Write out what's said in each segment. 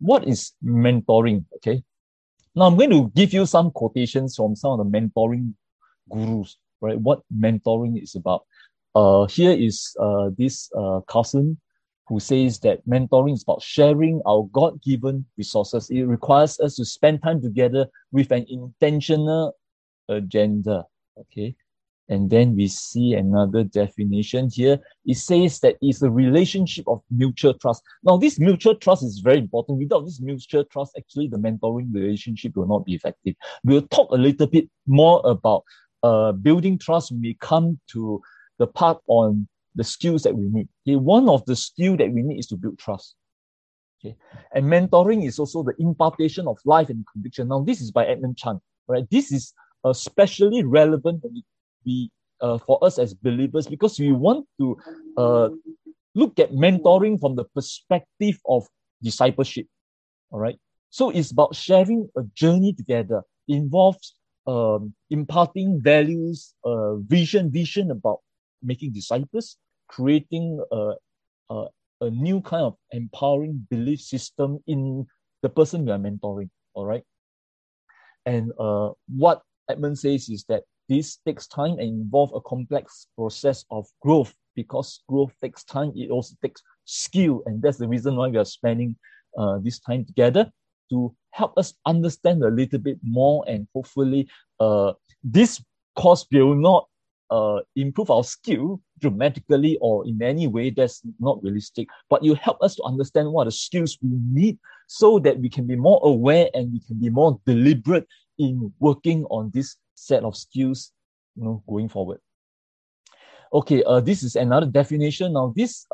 what is mentoring? Okay. Now I'm going to give you some quotations from some of the mentoring gurus, right? What mentoring is about. Here is this Carson, who says that mentoring is about sharing our God-given resources. It requires us to spend time together with an intentional agenda. Okay. And then we see another definition here. It says that it's a relationship of mutual trust. Now, this mutual trust is very important. Without this mutual trust, actually, the mentoring relationship will not be effective. We'll talk a little bit more about building trust when we come to the part on the skills that we need. Okay, one of the skills that we need is to build trust. Okay, and mentoring is also the impartation of life and conviction. Now, this is by Edmund Chan. Right, this is especially relevant when we for us as believers, because we want to look at mentoring from the perspective of discipleship. All right, so it's about sharing a journey together. It involves imparting values, vision about making disciples, creating a new kind of empowering belief system in the person we are mentoring. All right, and what Edmund says is that this takes time and involves a complex process of growth. Because growth takes time, it also takes skill. And that's the reason why we are spending this time together, to help us understand a little bit more. And hopefully this course will not improve our skill dramatically or in any way. That's not realistic. But you help us to understand what the skills we need, so that we can be more aware and we can be more deliberate in working on this set of skills, going forward. Okay, this is another definition. Now, this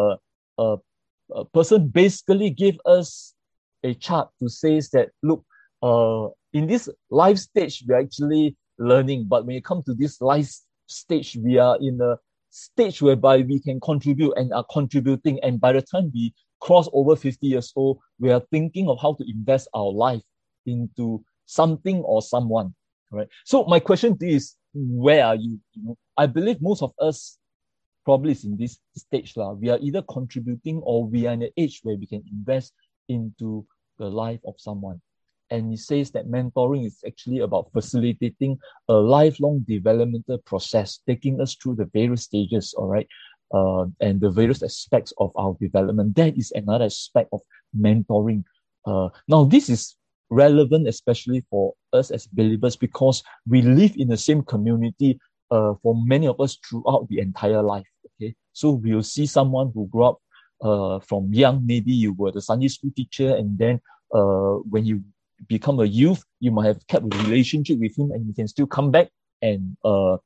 person basically gave us a chart to say that, look, in this life stage, we are actually learning. But when it comes to this life stage, we are in a stage whereby we can contribute and are contributing. And by the time we cross over 50 years old, we are thinking of how to invest our life into something or someone. Right. So my question to you is, where are you? I believe most of us probably is in this stage. We are either contributing or we are in an age where we can invest into the life of someone. And it says that mentoring is actually about facilitating a lifelong developmental process, taking us through the various stages, all right, and the various aspects of our development. That is another aspect of mentoring. Now, this is relevant especially for us as believers, because we live in the same community for many of us throughout the entire life. Okay, so we'll see someone who grew up from young. Maybe you were the Sunday school teacher, and then when you become a youth, you might have kept a relationship with him, and you can still come back, and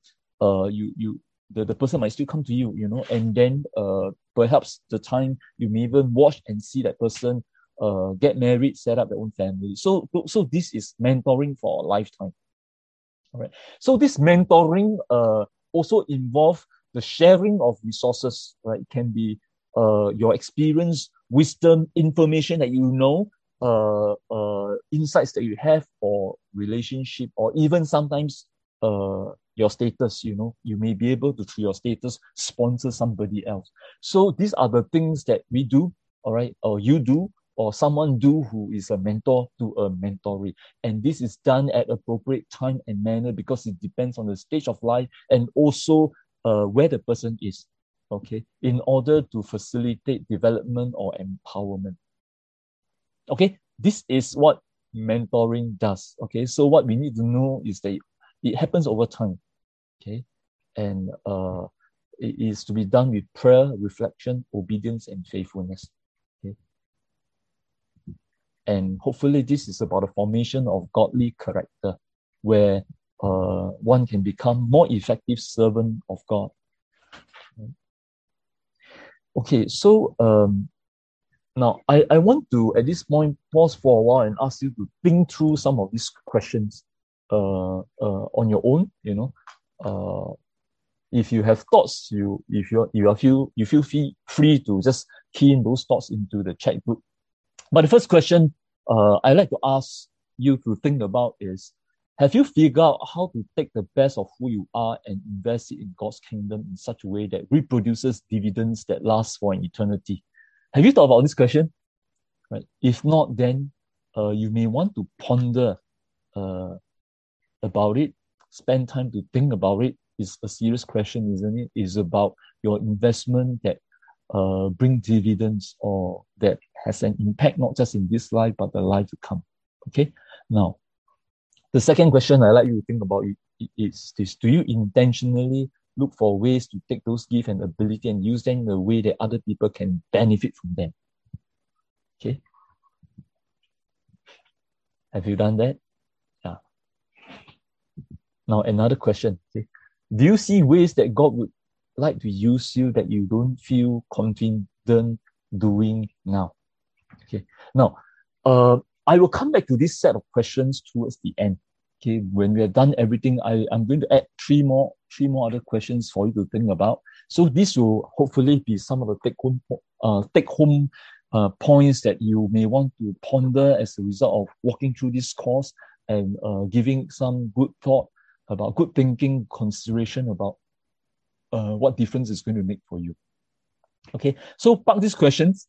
the person might still come to you, and then perhaps the time you may even watch and see that person get married, set up their own family. So this is mentoring for a lifetime. All right. So this mentoring also involves the sharing of resources. Right. It can be your experience, wisdom, information that you know, insights that you have, or relationship, or even sometimes your status. You may be able to, through your status, sponsor somebody else. So these are the things that we do. All right, or you do, or someone do, who is a mentor to a mentoree. And this is done at appropriate time and manner, because it depends on the stage of life and also where the person is, okay, in order to facilitate development or empowerment. Okay, this is what mentoring does. Okay, so what we need to know is that it happens over time, okay, and it is to be done with prayer, reflection, obedience, and faithfulness. And hopefully this is about the formation of godly character, where one can become more effective servant of God. Okay, so now I want to, at this point, pause for a while and ask you to think through some of these questions on your own. If you have thoughts, you feel free to just key in those thoughts into the chat group. But the first question I'd like to ask you to think about is, have you figured out how to take the best of who you are and invest it in God's kingdom in such a way that reproduces dividends that last for an eternity? Have you thought about this question? right? If not, then you may want to ponder about it, spend time to think about it. It's a serious question, isn't it? It's about your investment that bring dividends or that has an impact not just in this life but the life to come. Okay. Now, the second question I like you to think about is this: do you intentionally look for ways to take those gifts and ability and use them in a way that other people can benefit from them? Okay. Have you done that? Yeah. Now, another question. Okay. Do you see ways that God would like to use you that you don't feel confident doing now? Okay. Now, I will come back to this set of questions towards the end. Okay. When we have done everything, I'm going to add three more other questions for you to think about. So this will hopefully be some of the take home points that you may want to ponder as a result of walking through this course and giving some good thought about good thinking, consideration about what difference it's going to make for you. Okay, so park these questions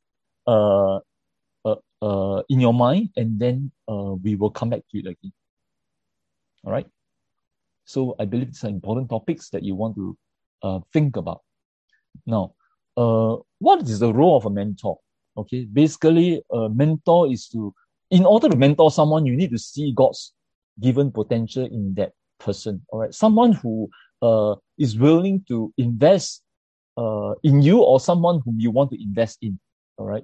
in your mind, and then we will come back to it again. All right. So I believe these are important topics that you want to think about. Now, what is the role of a mentor? Okay, basically, a mentor is in order to mentor someone, you need to see God's given potential in that person. All right, someone who is willing to invest in you, or someone whom you want to invest in. All right,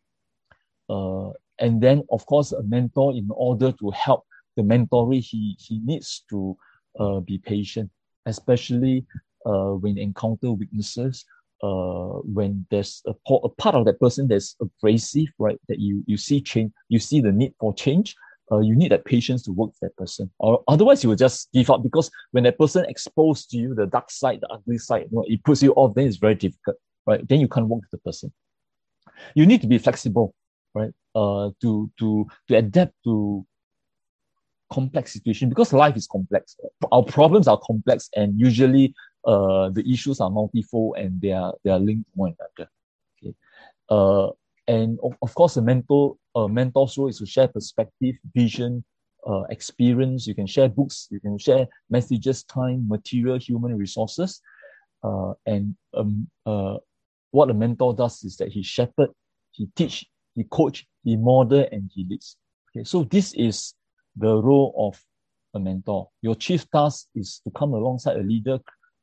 and then of course, a mentor, in order to help the mentoree, he needs to be patient, especially when encounter weaknesses. When there's a part of that person that's abrasive, right? That you see change, you see the need for change. You need that patience to work with that person, or otherwise you will just give up, because when that person exposed to you the dark side, the ugly side, it puts you off. Then it's very difficult, right? Then you can't work with the person. You need to be flexible, right? To adapt to complex situation, because life is complex. Our problems are complex, and usually the issues are multifold, and they are linked to one another. Okay. And of course, a mentor's role is to share perspective, vision, experience. You can share books, you can share messages, time, material, human resources. And what a mentor does is that he shepherd, he teach, he coach, he model, and he leads. Okay, so this is the role of a mentor. Your chief task is to come alongside a leader,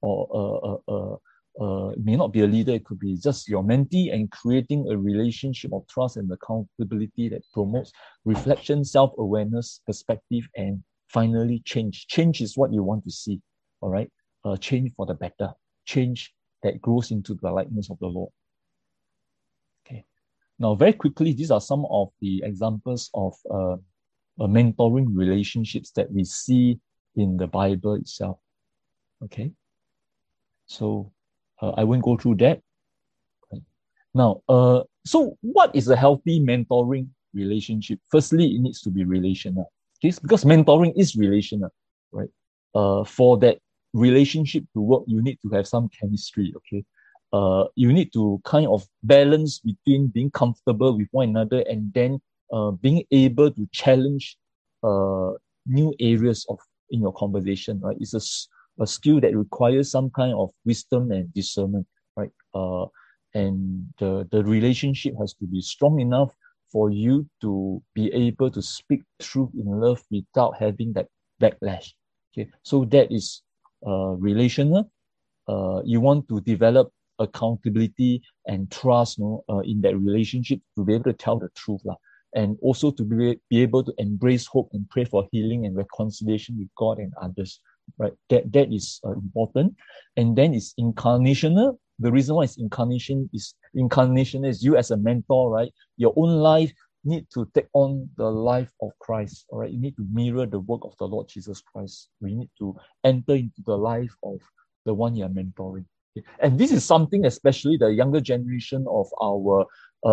or it may not be a leader, it could be just your mentee, and creating a relationship of trust and accountability that promotes reflection, self-awareness, perspective, and finally change. Change is what you want to see, all right? Change for the better, change that grows into the likeness of the Lord. Okay. Now, very quickly, these are some of the examples of mentoring relationships that we see in the Bible itself. Okay. So I won't go through that. Now, so what is a healthy mentoring relationship? Firstly, it needs to be relational. Okay, because mentoring is relational, right? For that relationship to work, you need to have some chemistry. Okay, you need to kind of balance between being comfortable with one another and then being able to challenge new areas in your conversation. Right, it's a skill that requires some kind of wisdom and discernment, right? And the relationship has to be strong enough for you to be able to speak truth in love without having that backlash. Okay, so that is relational. You want to develop accountability and trust, in that relationship, to be able to tell the truth, and also to be able to embrace hope and pray for healing and reconciliation with God and others. Right, that is important. And then it's incarnational. The reason why it's incarnation is you as a mentor, right? Your own life need to take on the life of Christ. All right, you need to mirror the work of the Lord Jesus Christ. We need to enter into the life of the one you are mentoring. Okay? And this is something especially the younger generation of our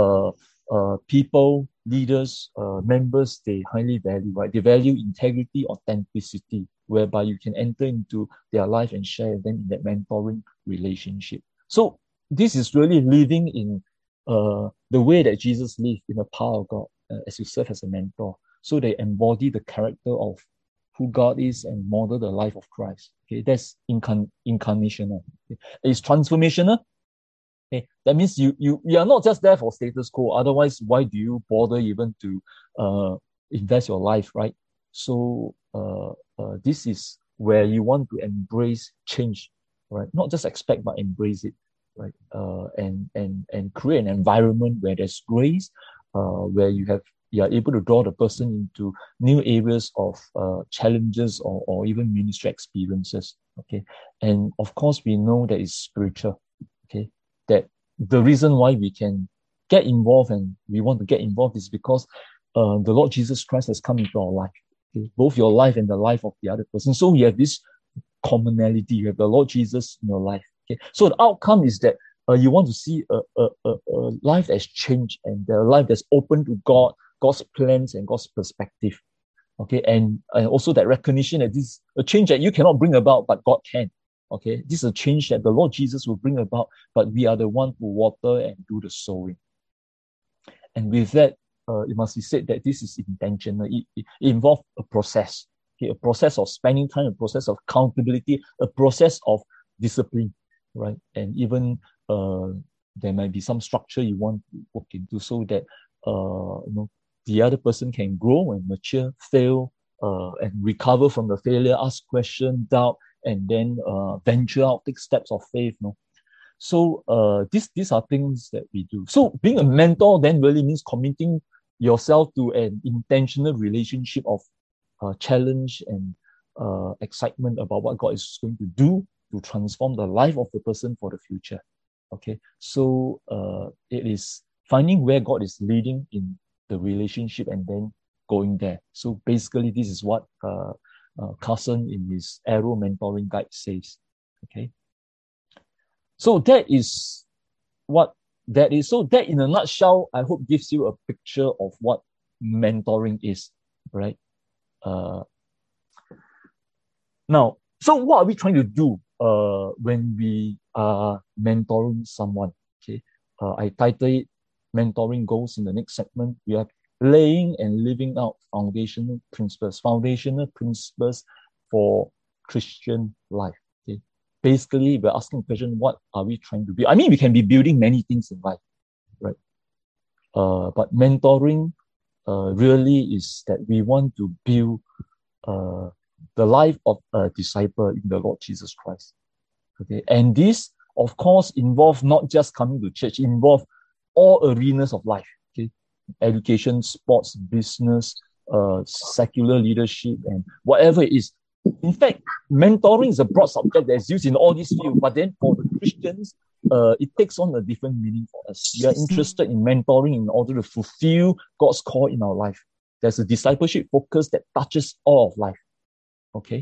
people, leaders, members, they highly value, right? They value integrity, authenticity, whereby you can enter into their life and share with them in that mentoring relationship. So this is really living in the way that Jesus lived, in the power of God. as you serve as a mentor. So they embody the character of who God is and model the life of Christ. Okay, that's incarnational. Okay? It's transformational. Okay, that means you are not just there for status quo. Otherwise, why do you bother even to invest your life, right? So this is where you want to embrace change, right? Not just expect, but embrace it, right? And create an environment where there's grace, where you are able to draw the person into new areas of challenges or even ministry experiences. Okay, and of course we know that it's spiritual. Okay, that the reason why we can get involved and we want to get involved is because the Lord Jesus Christ has come into our life. Okay? Both your life and the life of the other person. So you have this commonality. You have the Lord Jesus in your life. Okay? So the outcome is that you want to see a life that's changed and a life that's open to God, God's plans and God's perspective. Okay, and also that recognition that this is a change that you cannot bring about, but God can. Okay, this is a change that the Lord Jesus will bring about, but we are the one who water and do the sowing. And with that, it must be said that this is intentional. It involves a process, okay, a process of spending time, a process of accountability, a process of discipline, right? And even there might be some structure you want to work into so that the other person can grow and mature, fail, and recover from the failure, ask questions, doubt, and then venture out, take steps of faith. So these are things that we do. So being a mentor then really means committing yourself to an intentional relationship of challenge and excitement about what God is going to do to transform the life of the person for the future. Okay, so it is finding where God is leading in the relationship and then going there. So basically, this is what Carson in his Arrow Mentoring Guide says. Okay. So that is what that is. So that in a nutshell, I hope gives you a picture of what mentoring is, right? Now, so what are we trying to do when we are mentoring someone? Okay. I title it Mentoring Goals in the next segment. We are laying and living out foundational principles for Christian life. Okay. Basically, we're asking the question, what are we trying to be? I mean, we can be building many things in life, right? But mentoring really is that we want to build the life of a disciple in the Lord Jesus Christ. Okay, and this, of course, involves not just coming to church, involve all arenas of life. Okay, education, sports, business, secular leadership, and whatever it is. In fact, mentoring is a broad subject that's used in all these fields, but then for the Christians, it takes on a different meaning for us. We are interested in mentoring in order to fulfill God's call in our life. There's a discipleship focus that touches all of life. Okay.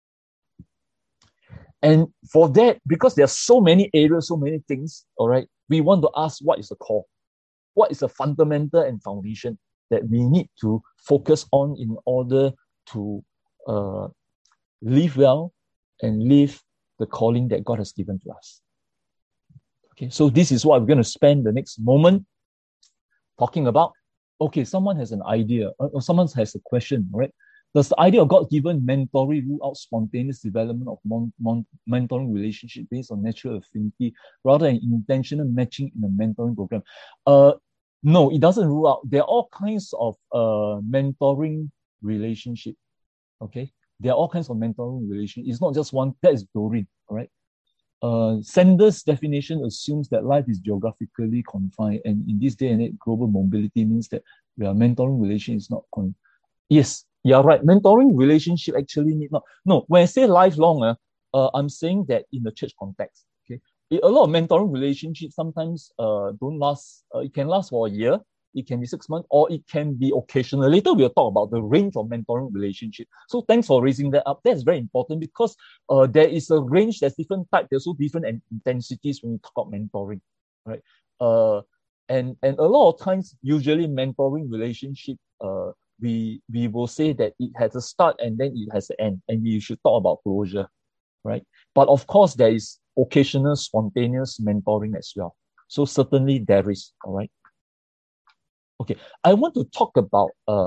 And for that, because there are so many areas, so many things, all right, we want to ask, what is the core? What is the fundamental and foundation that we need to focus on in order to live well and live the calling that God has given to us? Okay, so this is what we're going to spend the next moment talking about. Okay, someone has an idea, or someone has a question, right? Does the idea of God-given mentoring rule out spontaneous development of mentoring relationship based on natural affinity rather than intentional matching in a mentoring program? No, it doesn't rule out. There are all kinds of mentoring relationship. Okay, there are all kinds of mentoring relationship. It's not just one. That is Doreen. All right. Sanders' definition assumes that life is geographically confined, and in this day and age, global mobility means that mentoring relation is not Yes, you're right. Mentoring relationship actually need not. No, when I say lifelong, I'm saying that in the church context. Okay, a lot of mentoring relationships sometimes don't last. It can last for a year. It can be 6 months, or it can be occasional. Later, we'll talk about the range of mentoring relationship. So thanks for raising that up. That's very important because there is a range, there's different types, there's also different intensities when we talk about mentoring, right? And a lot of times, usually mentoring relationship, we will say that it has a start and then it has an end, and we should talk about closure, right? But of course, there is occasional spontaneous mentoring as well. So certainly there is, all right? Okay, I want to talk about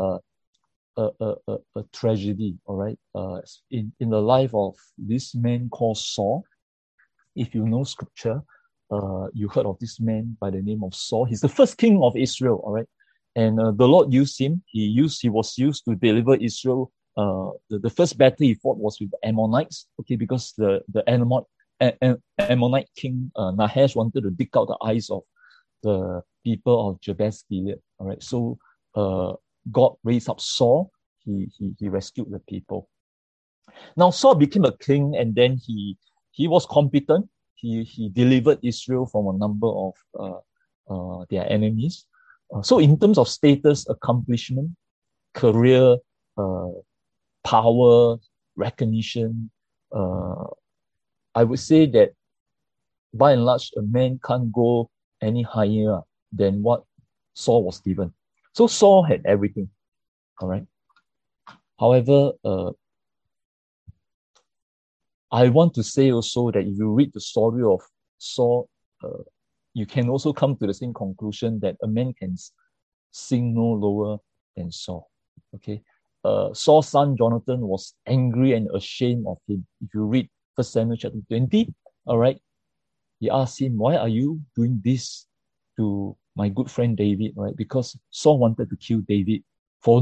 a tragedy, all right, in the life of this man called Saul. If you know scripture, you heard of this man by the name of Saul. He's the first king of Israel, all right, and the Lord used him. He was used to deliver Israel. The first battle he fought was with the Ammonites, okay, because the Ammonite king Nahash wanted to dig out the eyes of the people of Jabez Gilead. All right, so God raised up Saul. He rescued the people. Now Saul became a king, and then he was competent. He delivered Israel from a number of their enemies. So in terms of status, accomplishment, career, power, recognition, I would say that by and large, a man can't go any higher than what Saul was given. So Saul had everything, all right? However, I want to say also that if you read the story of Saul, you can also come to the same conclusion that a man can sing no lower than Saul, okay? Saul's son Jonathan was angry and ashamed of him. If you read 1 Samuel chapter 20, all right, he asked him, why are you doing this to my good friend David, right? Because Saul wanted to kill David for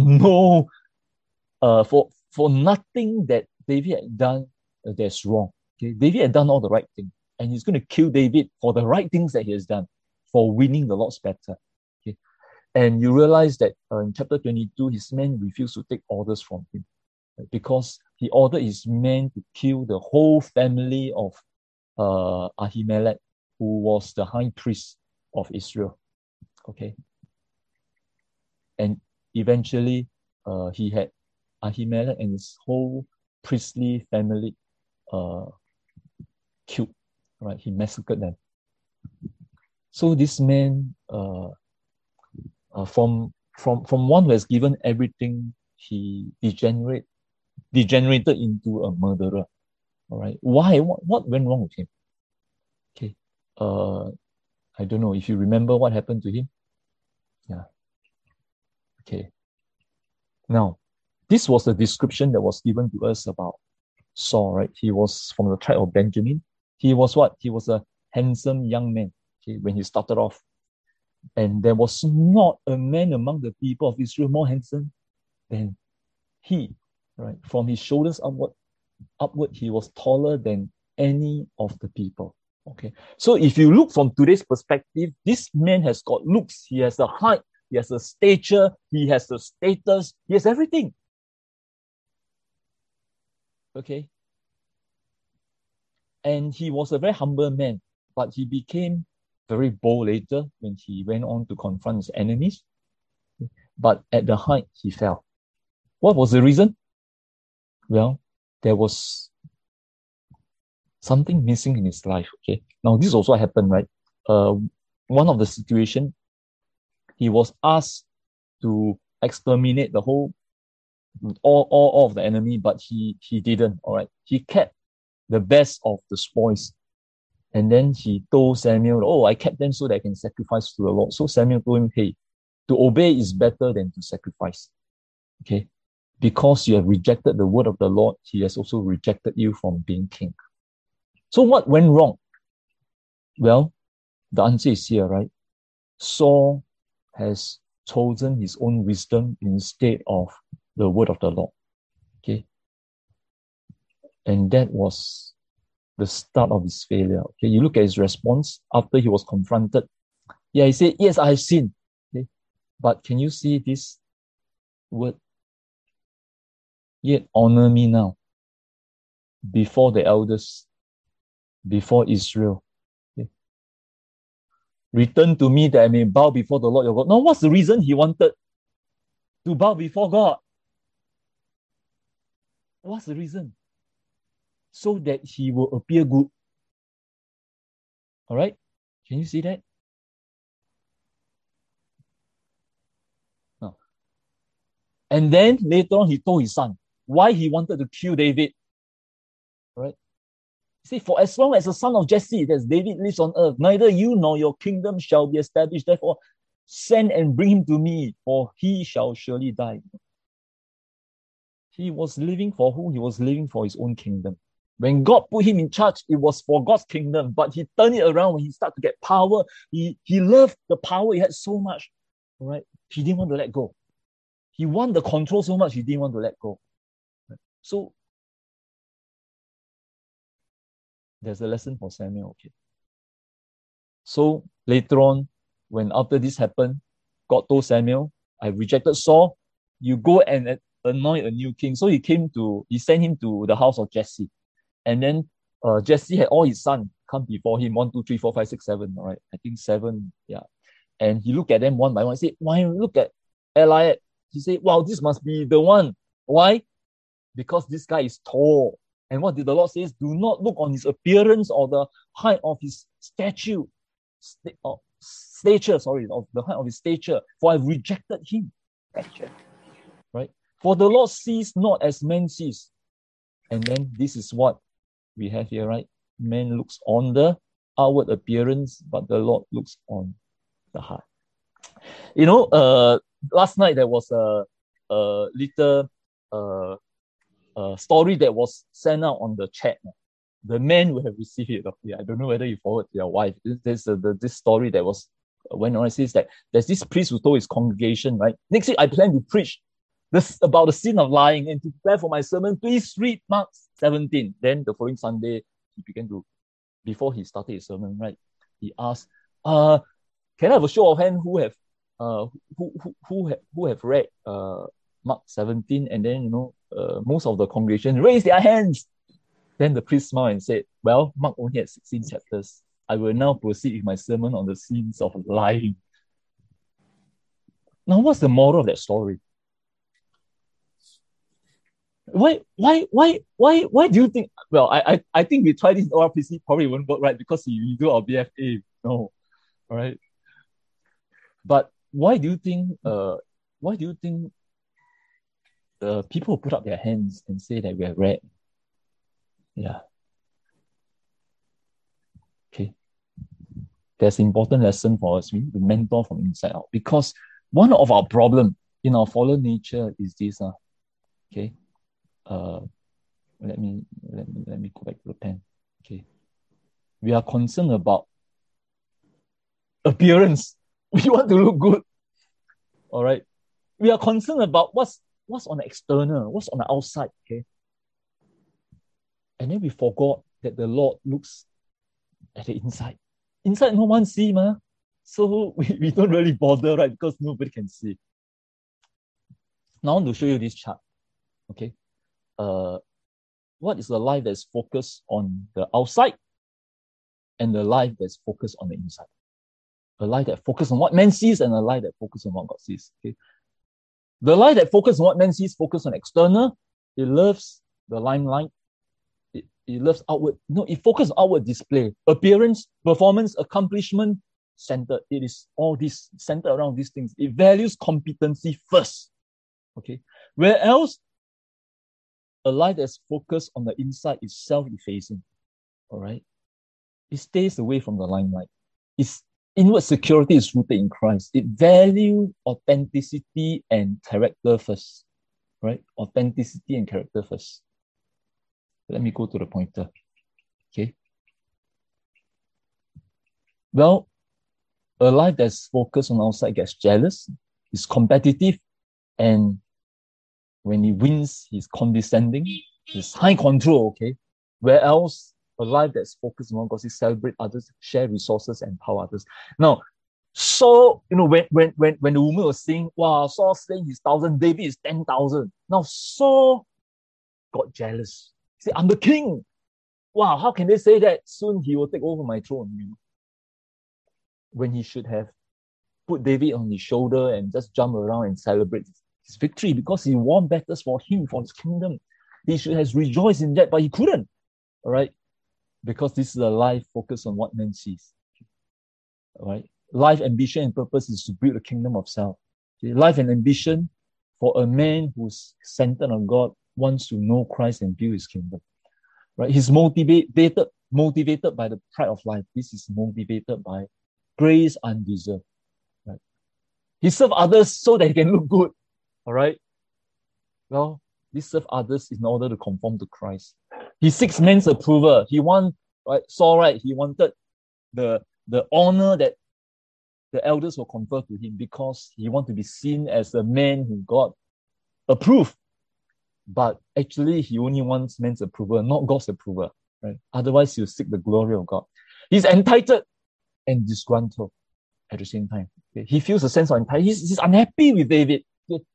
for nothing that David had done that's wrong. Okay, David had done all the right thing, and he's going to kill David for the right things that he has done, for winning the Lord's battle. Okay, and you realize that in chapter 22, his men refused to take orders from him, right? Because he ordered his men to kill the whole family of Ahimelech, who was the high priest of Israel. Okay, and eventually he had Ahimelech and his whole priestly family killed. Right, he massacred them. So this man, from one who has given everything, he degenerated into a murderer. All right, why? What went wrong with him? Okay, I don't know if you remember what happened to him. Yeah. Okay. Now, this was the description that was given to us about Saul, right? He was from the tribe of Benjamin. He was what? He was a handsome young man, okay, when he started off. And there was not a man among the people of Israel more handsome than he, right? From his shoulders upward, he was taller than any of the people. Okay. So if you look from today's perspective, this man has got looks, he has a height, he has a stature, he has the status, he has everything. Okay. And he was a very humble man, but he became very bold later when he went on to confront his enemies. But at the height, he fell. What was the reason? Well, there was something missing in his life. Okay. Now, this also happened, right? One of the situation, he was asked to exterminate the whole, all of the enemy, but he didn't. All right. He kept the best of the spoils. And then he told Samuel, oh, I kept them so that I can sacrifice to the Lord. So Samuel told him, hey, to obey is better than to sacrifice. Okay. Because you have rejected the word of the Lord, he has also rejected you from being king. So what went wrong? Well, the answer is here, right? Saul has chosen his own wisdom instead of the word of the Lord. Okay. And that was the start of his failure. Okay. You look at his response after he was confronted. Yeah, he said, yes, I have sinned. Okay. But can you see this word? Yet honor me now before the elders, before Israel. Okay. Return to me that I may bow before the Lord your God. Now, what's the reason he wanted to bow before God? What's the reason? So that he will appear good. All right? Can you see that? No. And then later on, he told his son why he wanted to kill David. All right? See, for as long as the son of Jesse, as David lives on earth, neither you nor your kingdom shall be established. Therefore, Send and bring him to me, for he shall surely die. He was living for who? He was living for his own kingdom. When God put him in charge, it was for God's kingdom, but he turned it around when he started to get power. He loved the power he had so much, right? He didn't want to let go. He wanted the control so much, he didn't want to let go. So there's a lesson for Samuel, okay? So later on, when after this happened, God told Samuel, I rejected Saul, you go and anoint a new king. So he sent him to the house of Jesse. And then Jesse had all his sons come before him, 1, 2, 3, 4, 5, 6, 7, all right? I think 7, yeah. And he looked at them one by one. He said, why look at Eliab? He said, wow, this must be the one. Why? Because this guy is tall. And what did the Lord say? Do not look on his appearance or the height of his stature, of the height of his stature, for I've rejected him. Right? For the Lord sees not as man sees. And then this is what we have here, right? Man looks on the outward appearance, but the Lord looks on the heart. You know, last night there was a little story that was sent out on the chat. The men will have received it. I don't know whether you forward to your wife. There's this story that was went on. It says that there's this priest who told his congregation, right? Next week I plan to preach this about the sin of lying, and to prepare for my sermon, please read Mark 17. Then the following Sunday, he began to, before he started his sermon, right? He asked, can I have a show of hand who have read Mark 17? And then, most of the congregation raised their hands. Then the priest smiled and said, well, Mark only had 16 chapters. I will now proceed with my sermon on the sins of lying. Now, what's the moral of that story? Why do you think? Well, I think we tried this ORPC, probably won't work, right? Because we do our BFA. No, all right. But why do you think people put up their hands and say that we have read? Yeah. Okay. There's an important lesson for us. We need to mentor from inside out, because one of our problem in our fallen nature is this. Okay. Let me go back to the pen. Okay. We are concerned about appearance. We want to look good. All right. We are concerned about what's on the external, what's on the outside. Okay. And then we forgot that the Lord looks at the inside. Inside, no one sees, ma. So we don't really bother, right? Because nobody can see. Now I want to show you this chart. Okay. What is the life that's focused on the outside and the life that's focused on the inside? A life that focuses on what man sees and a life that focuses on what God sees. Okay. The life that focuses on what man sees, focuses on external. It loves the limelight. It loves outward. No, it focuses on outward display, appearance, performance, accomplishment, centered. It is all this centered around these things. It values competency first. Okay. Whereas a life that's focused on the inside is self-effacing. All right. It stays away from the limelight. Its inward security is rooted in Christ. It values authenticity and character first. Right? Authenticity and character first. Let me go to the pointer. Okay. Well, a life that's focused on outside gets jealous, is competitive, and when he wins, he's condescending, he's high control, okay? Whereas a life that's focused on God is celebrate others, share resources, and empower others. Now, Saul, when the woman was saying, wow, Saul saying he's 1,000, David is 10,000. Now, Saul got jealous. He said, I'm the king. Wow, how can they say that? Soon he will take over my throne. When he should have put David on his shoulder and just jump around and celebrate his victory, because he won battles for him, for his kingdom. He should have rejoiced in that, but he couldn't. All right? Because this is a life focused on what man sees. All right? Life, ambition, and purpose is to build a kingdom of self. Okay? Life and ambition for a man who's centered on God wants to know Christ and build his kingdom. Right? He's motivated by the pride of life. This is motivated by grace undeserved. Right? He served others so that he can look good. All right. Well, he served others in order to conform to Christ. He seeks men's approval. He wanted, right? Saul, right? He wanted the honor that the elders will confer to him because he wanted to be seen as a man who God approved. But actually, he only wants men's approval, not God's approval. Right? Otherwise, he'll seek the glory of God. He's entitled and disgruntled at the same time. Okay? He feels a sense of entitlement. He's unhappy with David. Okay?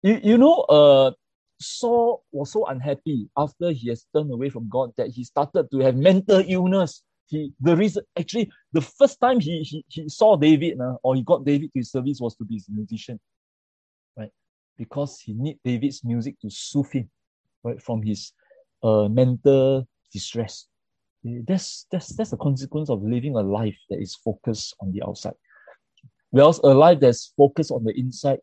Saul was so unhappy after he has turned away from God that he started to have mental illness. The first time he saw David, or he got David to his service, was to be his musician, right? Because he need David's music to soothe him, right, from his mental distress. That's a consequence of living a life that is focused on the outside. Whereas a life that's focused on the inside,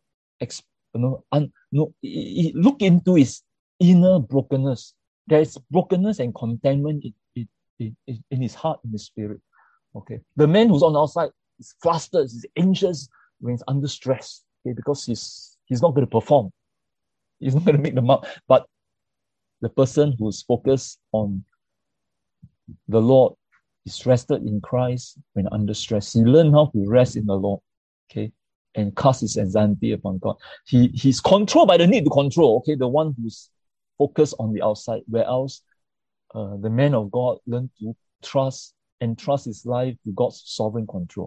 look into his inner brokenness. There is brokenness and contentment in his heart, in his spirit. Okay. The man who's on the outside is flustered, he's anxious when he's under stress. Okay, because he's not going to perform. He's not going to make the mark. But the person who's focused on the Lord is rested in Christ when under stress. He learned how to rest in the Lord. Okay. And cast his anxiety upon God. He's controlled by the need to control. Okay, the one who's focused on the outside, whereas the man of God learned to trust his life to God's sovereign control.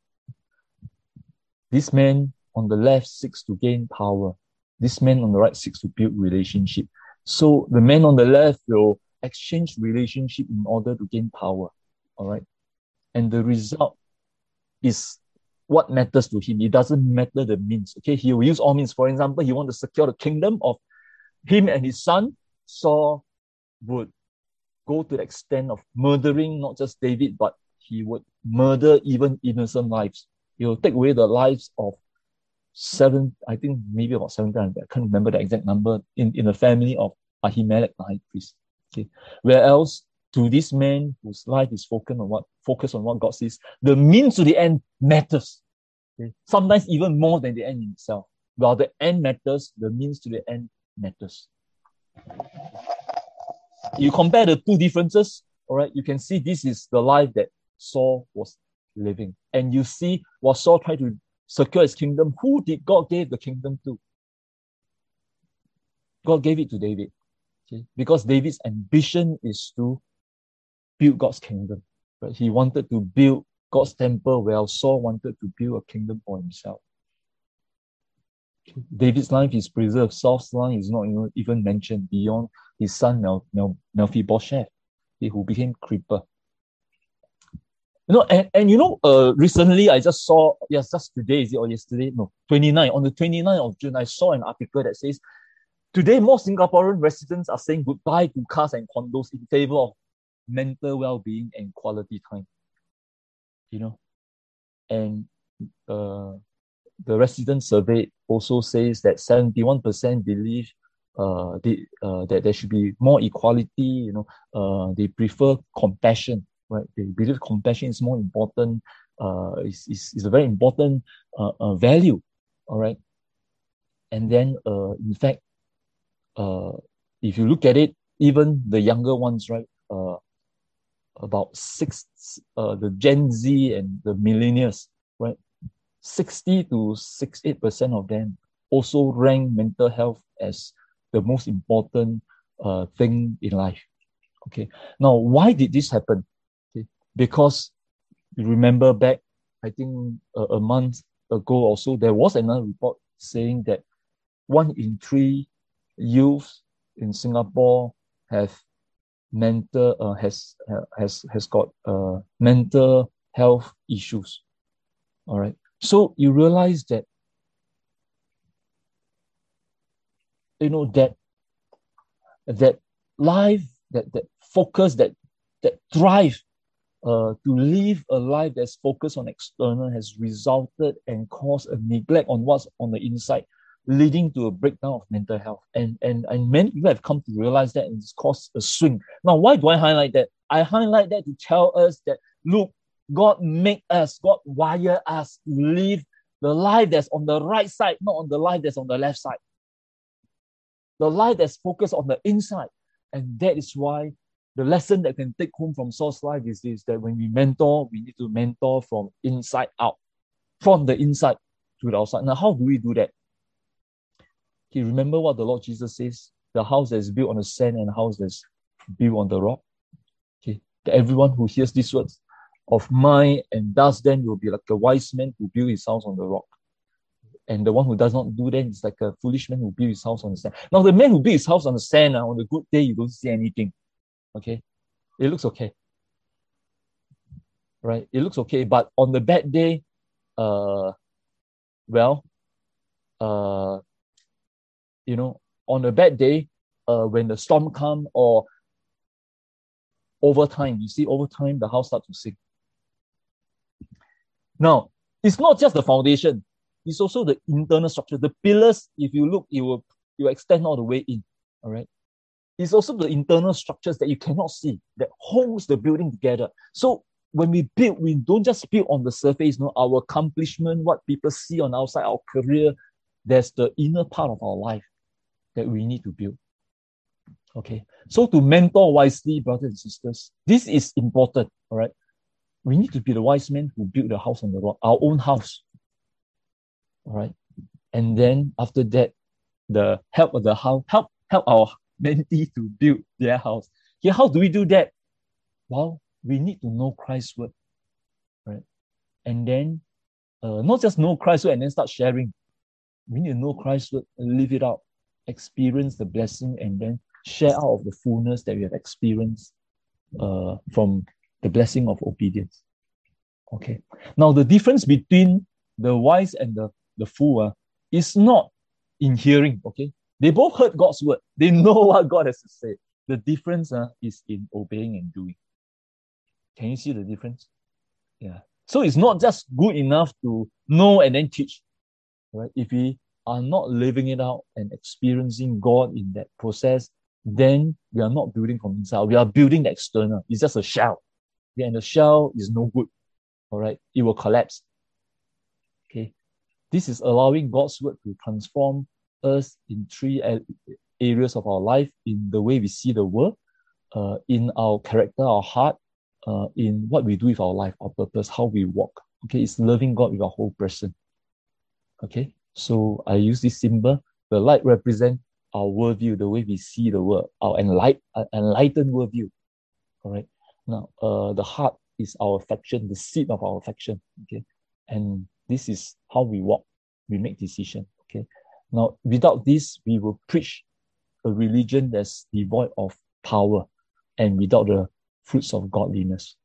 This man on the left seeks to gain power. This man on the right seeks to build relationship. So the man on the left will exchange relationship in order to gain power. All right, and the result is what matters to him. It doesn't matter the means. Okay, he will use all means. For example, he wants to secure the kingdom of him and his son. Saul would go to the extent of murdering not just David, but he would murder even innocent lives. He will take away the lives of I think maybe about 700. I can't remember the exact number in the family of Ahimelech, the high priest. Okay, whereas to this man whose life is focused on what God sees, the means to the end matters. Okay? Sometimes even more than the end in itself. While the end matters, the means to the end matters. You compare the two differences, all right, you can see this is the life that Saul was living. And you see what Saul tried to secure his kingdom. Who did God give the kingdom to? God gave it to David. Okay? Because David's ambition is to build God's kingdom. Right? He wanted to build God's temple, while Saul wanted to build a kingdom for himself. David's life is preserved. Saul's life is not even mentioned beyond his son Mephibosheth, who became creeper. Recently I just saw, just today, is it, or yesterday? No, on the 29th of June, I saw an article that says, today more Singaporean residents are saying goodbye to cars and condos in favor of mental well-being and quality time. And the resident survey also says that 71% believe that there should be more equality. They prefer compassion, right? They believe compassion is more important. Is a very important value. All right. And then, in fact, if you look at it, even the younger ones, right? About the Gen Z and the millennials, right? 60 to 68% of them also rank mental health as the most important thing in life. Okay. Now, why did this happen? Okay. Because you remember back, I think a month ago or so, there was another report saying that 1 in 3 youth in Singapore have got mental health issues. All right. So you realize that that life, that focus, that drive to live a life that's focused on external has resulted and caused a neglect on what's on the inside, leading to a breakdown of mental health. And many people have come to realize that, and it's caused a swing. Now, why do I highlight that? I highlight that to tell us that, look, God made us, God wired us to live The life that's on the right side, not on the life that's on the left side. The life that's focused on the inside. And that is why the lesson that can take home from Saul's life is this, that when we mentor, we need to mentor from inside out, from the inside to the outside. Now, how do we do that? Okay, remember what the Lord Jesus says, the house that is built on the sand and the house that's built on the rock. Okay, everyone who hears these words of mine and does them will be like a wise man who built his house on the rock. And the one who does not do that is like a foolish man who built his house on the sand. Now, the man who built his house on the sand, on a good day, you don't see anything. Okay? It looks okay. Right? It looks okay. But on the bad day, on a bad day, when the storm comes or over time, you see, over time, the house starts to sink. Now, it's not just the foundation. It's also the internal structure. The pillars, if you look, it will extend all the way in. All right. It's also the internal structures that you cannot see that holds the building together. So when we build, we don't just build on the surface, our accomplishment, what people see on outside, our career. There's the inner part of our life that we need to build. Okay. So to mentor wisely, brothers and sisters, this is important. All right. We need to be the wise men who build the house on the rock, our own house. All right. And then after that, the help of the house, help our mentee to build their house. Here, how do we do that? Well, we need to know Christ's word. Right. And then not just know Christ's word and then start sharing. We need to know Christ's word and live it out, experience the blessing, and then share out of the fullness that we have experienced from the blessing of obedience. Okay. Now, the difference between the wise and the fool is not in hearing. Okay. They both heard God's word. They know what God has to say. The difference is in obeying and doing. Can you see the difference? Yeah. So it's not just good enough to know and then teach. Right? If we are not living it out and experiencing God in that process, then we are not building from inside. We are building the external. It's just a shell. Yeah, and the shell is no good. All right. It will collapse. Okay. This is allowing God's word to transform us in three areas of our life: in the way we see the world, in our character, our heart, in what we do with our life, our purpose, how we walk. Okay, it's loving God with our whole person. Okay, so I use this symbol. The light represents our worldview, the way we see the world, our enlightened worldview. All right. Now, the heart is our affection, the seat of our affection. Okay, and this is how we walk. We make decisions. Okay. Now, without this, we will preach a religion that's devoid of power and without the fruits of godliness.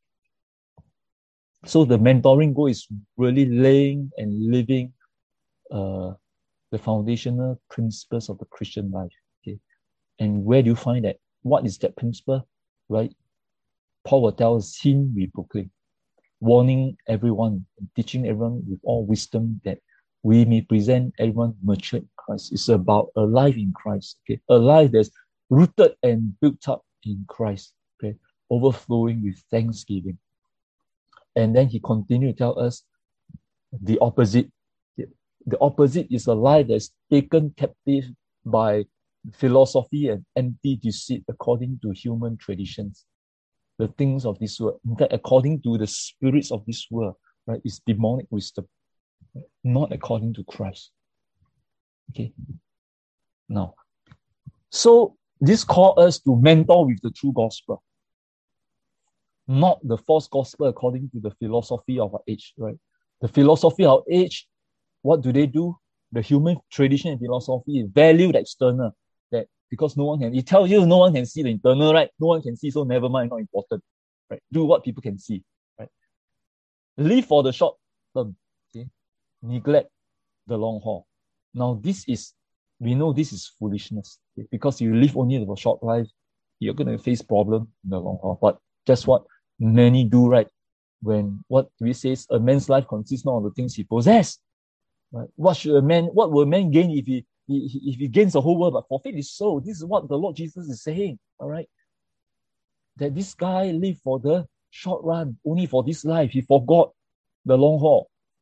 So the mentoring goal is really laying and living the foundational principles of the Christian life. Okay. And where do you find that? What is that principle? Right? Paul will tell us, him we proclaim, warning everyone, teaching everyone with all wisdom that we may present everyone mature in Christ. It's about a life in Christ. Okay, a life that's rooted and built up in Christ. Okay, overflowing with thanksgiving. And then he continued to tell us the opposite. The opposite is a life that's taken captive by philosophy and empty deceit according to human traditions. The things of this world, in fact, according to the spirits of this world, right, is demonic wisdom, not according to Christ. Okay. Now, so this calls us to mentor with the true gospel, not the false gospel according to the philosophy of our age, right? The philosophy of our age, what do? The human tradition and philosophy value the external, that because no one can, it tells you no one can see the internal, right? No one can see, so never mind, not important, right? Do what people can see, right? Live for the short term, okay? Neglect the long haul. Now, we know this is foolishness, okay? Because you live only for a short life, you're going to face problem in the long haul. But just what many do, right? When what we say, a man's life consists not of the things he possesses. Right? What will a man gain if he gains the whole world but forfeit his soul? This is what the Lord Jesus is saying. All right, that this guy lived for the short run, only for this life. He forgot the long haul.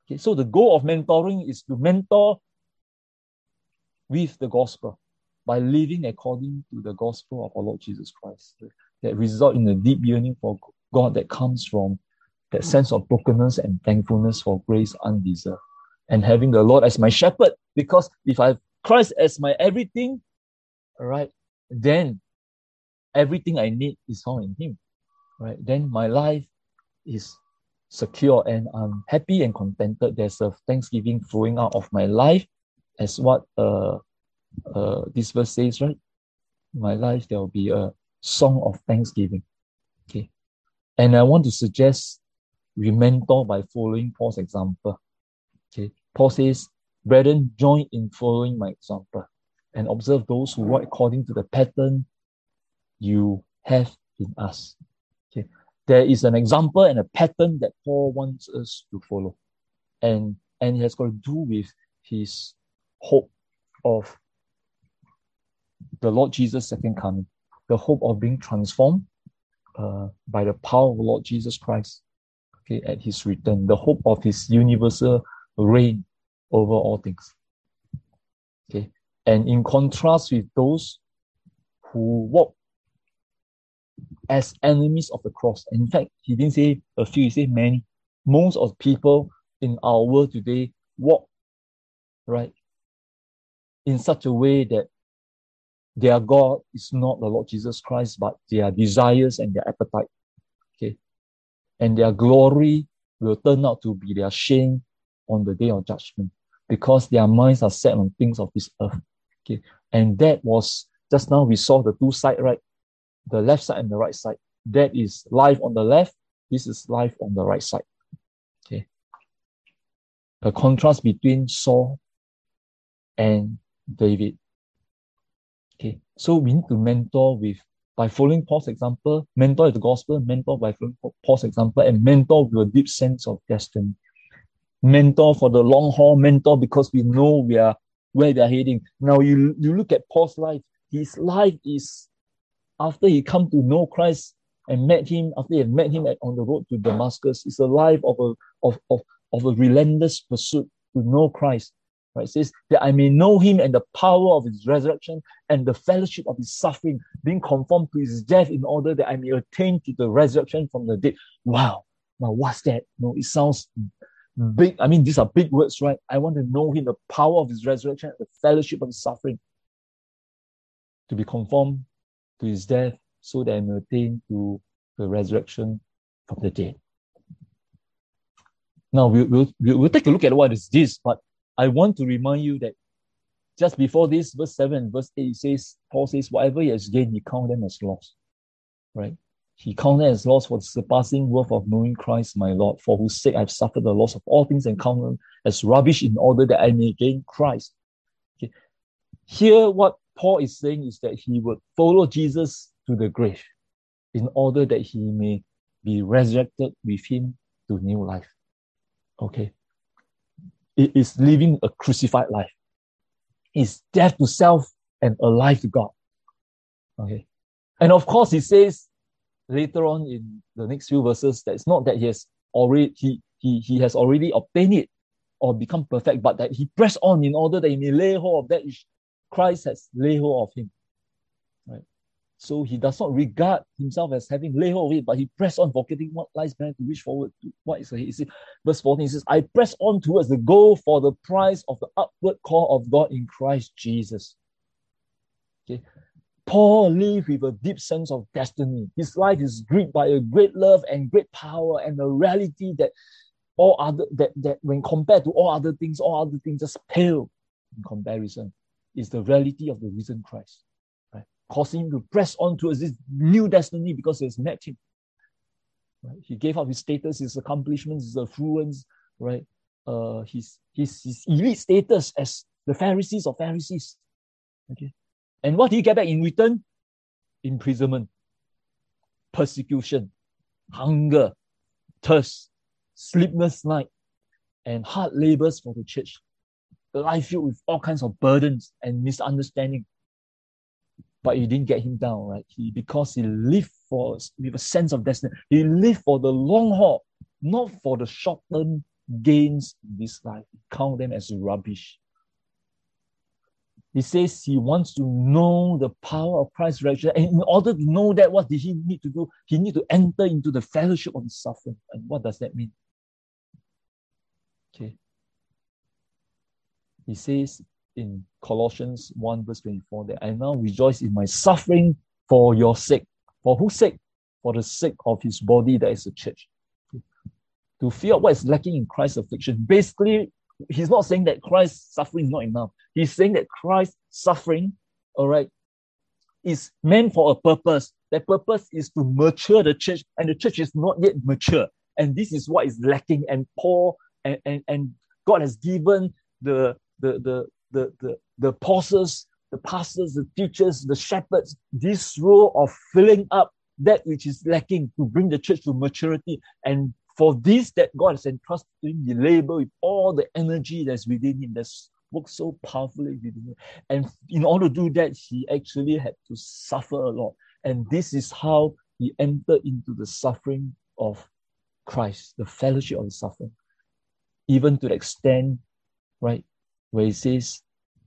Okay, so the goal of mentoring is to mentor with the gospel by living according to the gospel of our Lord Jesus Christ, that result in a deep yearning for God that comes from that sense of brokenness and thankfulness for grace undeserved, and having the Lord as my shepherd. Because if I have Christ as my everything, right, then everything I need is found in Him, right? Then my life is secure and I'm happy and contented. There's a thanksgiving flowing out of my life, as what this verse says, right? In my life, there will be a song of thanksgiving. Okay. And I want to suggest we mentor by following Paul's example. Okay. Paul says, brethren, join in following my example and observe those who walk according to the pattern you have in us. Okay. There is an example and a pattern that Paul wants us to follow. And it has got to do with his hope of the Lord Jesus' second coming, the hope of being transformed by the power of the Lord Jesus Christ, okay, at his return, the hope of his universal reign over all things. Okay. And in contrast with those who walk as enemies of the cross. In fact, he didn't say a few, he said many. Most of people in our world today walk, right, in such a way that their God is not the Lord Jesus Christ, but their desires and their appetite. Okay. And their glory will turn out to be their shame on the day of judgment, because their minds are set on things of this earth. Okay. And that was, just now we saw the two sides, right? The left side and the right side. That is life on the left. This is life on the right side. Okay. A contrast between Saul and David. Okay, so we need to mentor by following Paul's example, mentor with the gospel, mentor by following Paul's example, and mentor with a deep sense of destiny. Mentor for the long haul, mentor because we know where we are heading. Now you look at Paul's life. His life is, after he come to know Christ and met him, after he had met him on the road to Damascus, it's a life of a relentless pursuit to know Christ. Right? It says that I may know him and the power of his resurrection and the fellowship of his suffering, being conformed to his death, in order that I may attain to the resurrection from the dead. Wow. Now, what's that? No, it sounds big. I mean, these are big words, right? I want to know him, the power of his resurrection, the fellowship of his suffering, to be conformed to his death, so that I may attain to the resurrection from the dead. Now, we'll take a look at what is this, but I want to remind you that just before this, verse 7, verse 8 says, Paul says, whatever he has gained, he counted them as loss. Right? He counted as loss for the surpassing worth of knowing Christ, my Lord, for whose sake I've suffered the loss of all things and count them as rubbish, in order that I may gain Christ. Okay. Here, what Paul is saying is that he would follow Jesus to the grave in order that he may be resurrected with him to new life. Okay. It is living a crucified life. It's death to self and alive to God. Okay. And of course, he says later on in the next few verses that it's not that he has already obtained it or become perfect, but that he pressed on in order that he may lay hold of that which Christ has laid hold of him. Right. So he does not regard himself as having laid hold of it, but he pressed on, forgetting what lies behind, to reach forward to what is ahead. He says, verse 14, he says, I press on towards the goal for the prize of the upward call of God in Christ Jesus. Okay. Paul lived with a deep sense of destiny. His life is gripped by a great love and great power, and a reality that when compared to all other things just pale in comparison, is the reality of the risen Christ. Right? Causing him to press on towards this new destiny because he has met him. Right? He gave up his status, his accomplishments, his affluence, right? His elite status as the Pharisees of Pharisees. Okay. And what did he get back in return? Imprisonment, persecution, hunger, thirst, sleepless night, and hard labors for the church. A life filled with all kinds of burdens and misunderstanding. But it didn't get him down, right? Because he lived with a sense of destiny. He lived for the long haul, not for the short-term gains in this life, he count them as rubbish. He says he wants to know the power of Christ's resurrection. And in order to know that, what did he need to do? He need to enter into the fellowship of his suffering. And what does that mean? Okay. He says in Colossians 1 verse 24 that I now rejoice in my suffering for your sake. For whose sake? For the sake of his body, that is the church. Okay. To figure out what is lacking in Christ's affliction. Basically, he's not saying that Christ's suffering is not enough. He's saying that Christ's suffering, all right, is meant for a purpose. That purpose is to mature the church, and the church is not yet mature. And this is what is lacking. And Paul and God has given the apostles, the pastors, the teachers, the shepherds, this role of filling up that which is lacking to bring the church to maturity. And for this that God has entrusted to him, he labor with all the energy that's within him, that's worked so powerfully within him. And in order to do that, he actually had to suffer a lot. And this is how he entered into the suffering of Christ, the fellowship of the suffering. Even to the extent, right, where he says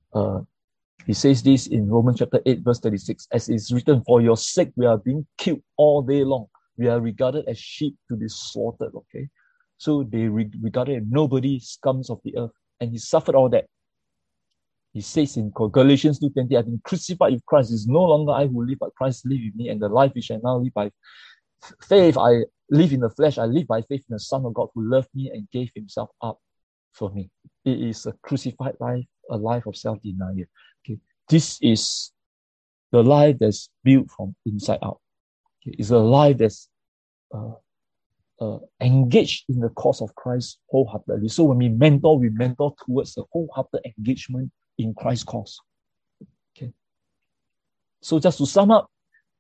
this in Romans chapter 8, verse 36, as is written, for your sake we are being killed all day long. We are regarded as sheep to be slaughtered, okay? So they regarded nobody, scums of the earth. And he suffered all that. He says in Galatians 2:20, I've been crucified with Christ. It's no longer I who live, but Christ lives with me. And the life which I now live by faith, I live in the flesh. I live by faith in the Son of God who loved me and gave himself up for me. It is a crucified life, a life of self-denial. Okay? This is the life that's built from inside out. Okay? It's a life that's engaged in the cause of Christ wholeheartedly. So when we mentor towards a wholehearted engagement in Christ's cause. Okay. So just to sum up,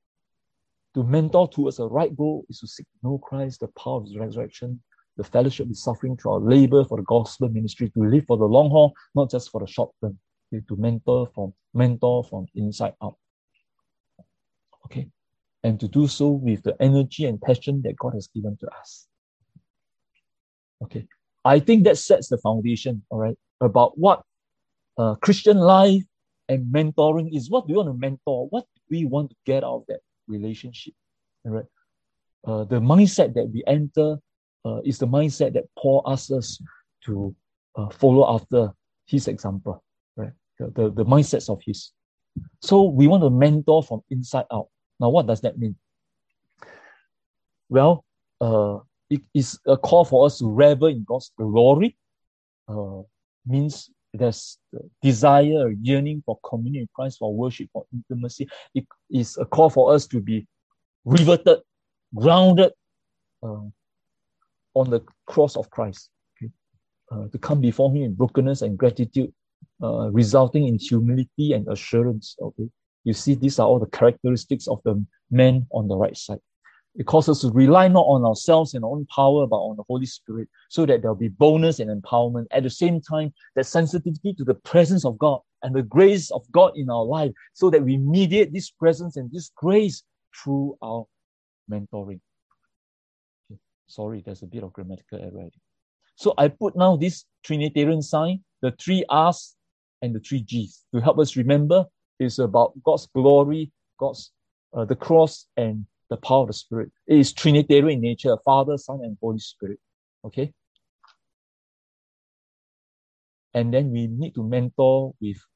to mentor towards a right goal is to seek to know Christ, the power of his resurrection, the fellowship with suffering through our labor for the gospel ministry, to live for the long haul, not just for the short term. Okay. To mentor from inside out. Okay. And to do so with the energy and passion that God has given to us. Okay. I think that sets the foundation, all right, about what Christian life and mentoring is. What do we want to mentor? What do we want to get out of that relationship? All right. The mindset that we enter is the mindset that Paul asks us to follow after his example, right? The mindsets of his. So we want to mentor from inside out. Now, what does that mean? Well, it is a call for us to revel in God's glory. Means there's desire, yearning for communion with Christ, for worship, for intimacy. It is a call for us to be riveted, grounded on the cross of Christ. Okay? To come before him in brokenness and gratitude, resulting in humility and assurance. Okay? You see, these are all the characteristics of the man on the right side. It calls us to rely not on ourselves and our own power, but on the Holy Spirit, so that there'll be boldness and empowerment. At the same time, that sensitivity to the presence of God and the grace of God in our life, so that we mediate this presence and this grace through our mentoring. Okay. Sorry, there's a bit of grammatical error. So I put now this Trinitarian sign, the 3 R's and the 3 G's, to help us remember. It's about God's glory, God's the cross, and the power of the Spirit. It is Trinitarian in nature, Father, Son, and Holy Spirit. Okay? And then we need to mentor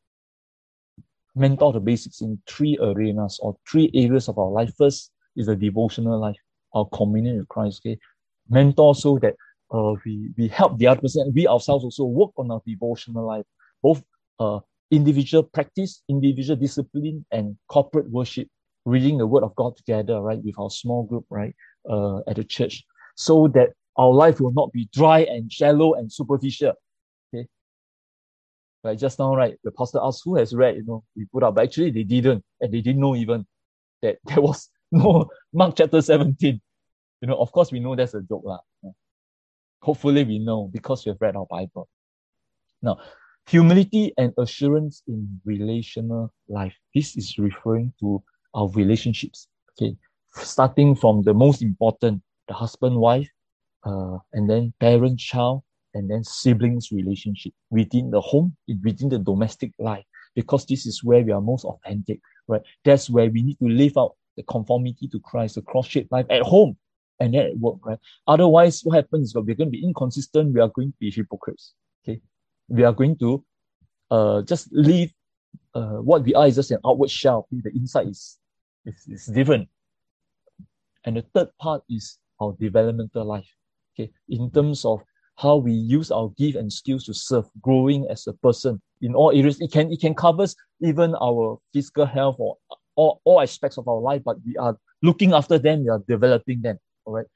the basics in 3 arenas or 3 areas of our life. First is the devotional life, our communion with Christ. Okay? Mentor so that we help the other person, we ourselves also work on our devotional life, both individual practice, individual discipline, and corporate worship, reading the word of God together, right, with our small group, right, at the church, so that our life will not be dry and shallow and superficial. Okay. Right, just now, right, the pastor asked who has read, we put up, but actually they didn't, and they didn't know even that there was no Mark chapter 17. Of course we know that's a joke. Hopefully we know because we have read our Bible. Now, humility and assurance in relational life. This is referring to our relationships. Okay, starting from the most important, the husband, wife, and then parent, child, and then siblings relationship within the home, within the domestic life, because this is where we are most authentic, right? That's where we need to live out the conformity to Christ, the cross-shaped life at home and then at work, right? Otherwise, what happens is that we're going to be inconsistent. We are going to be hypocrites. Okay, we are going to just leave what we are is just an outward shell. The inside is different. And the third part is our developmental life. Okay, in terms of how we use our gift and skills to serve, growing as a person in all areas. It can cover even our physical health or all aspects of our life, but we are looking after them, we are developing them. All right.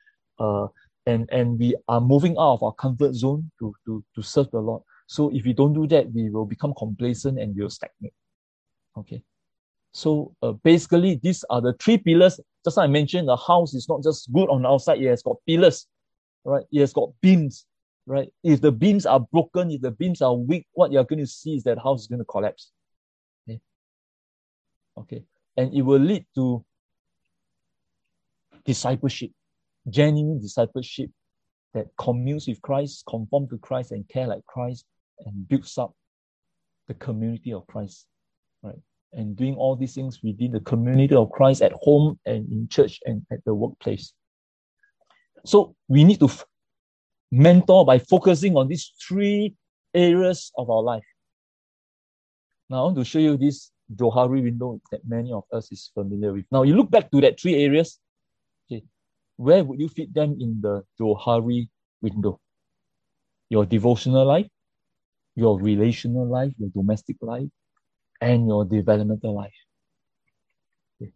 And we are moving out of our comfort zone to serve the Lord. So if we don't do that, we will become complacent and we'll stagnate. Okay. So basically, these are the three pillars. Just like I mentioned, the house is not just good on the outside, it has got pillars, right? It has got beams, right? If the beams are broken, if the beams are weak, what you're going to see is that the house is going to collapse. Okay. Okay. And it will lead to discipleship, genuine discipleship that communes with Christ, conform to Christ, and care like Christ, and builds up the community of Christ, right? And doing all these things within the community of Christ at home and in church and at the workplace. So we need to mentor by focusing on these three areas of our life. Now I want to show you this Johari window that many of us is familiar with. Now you look back to that three areas. Okay, where would you fit them in the Johari window? Your devotional life, your relational life, your domestic life, and your developmental life. Okay.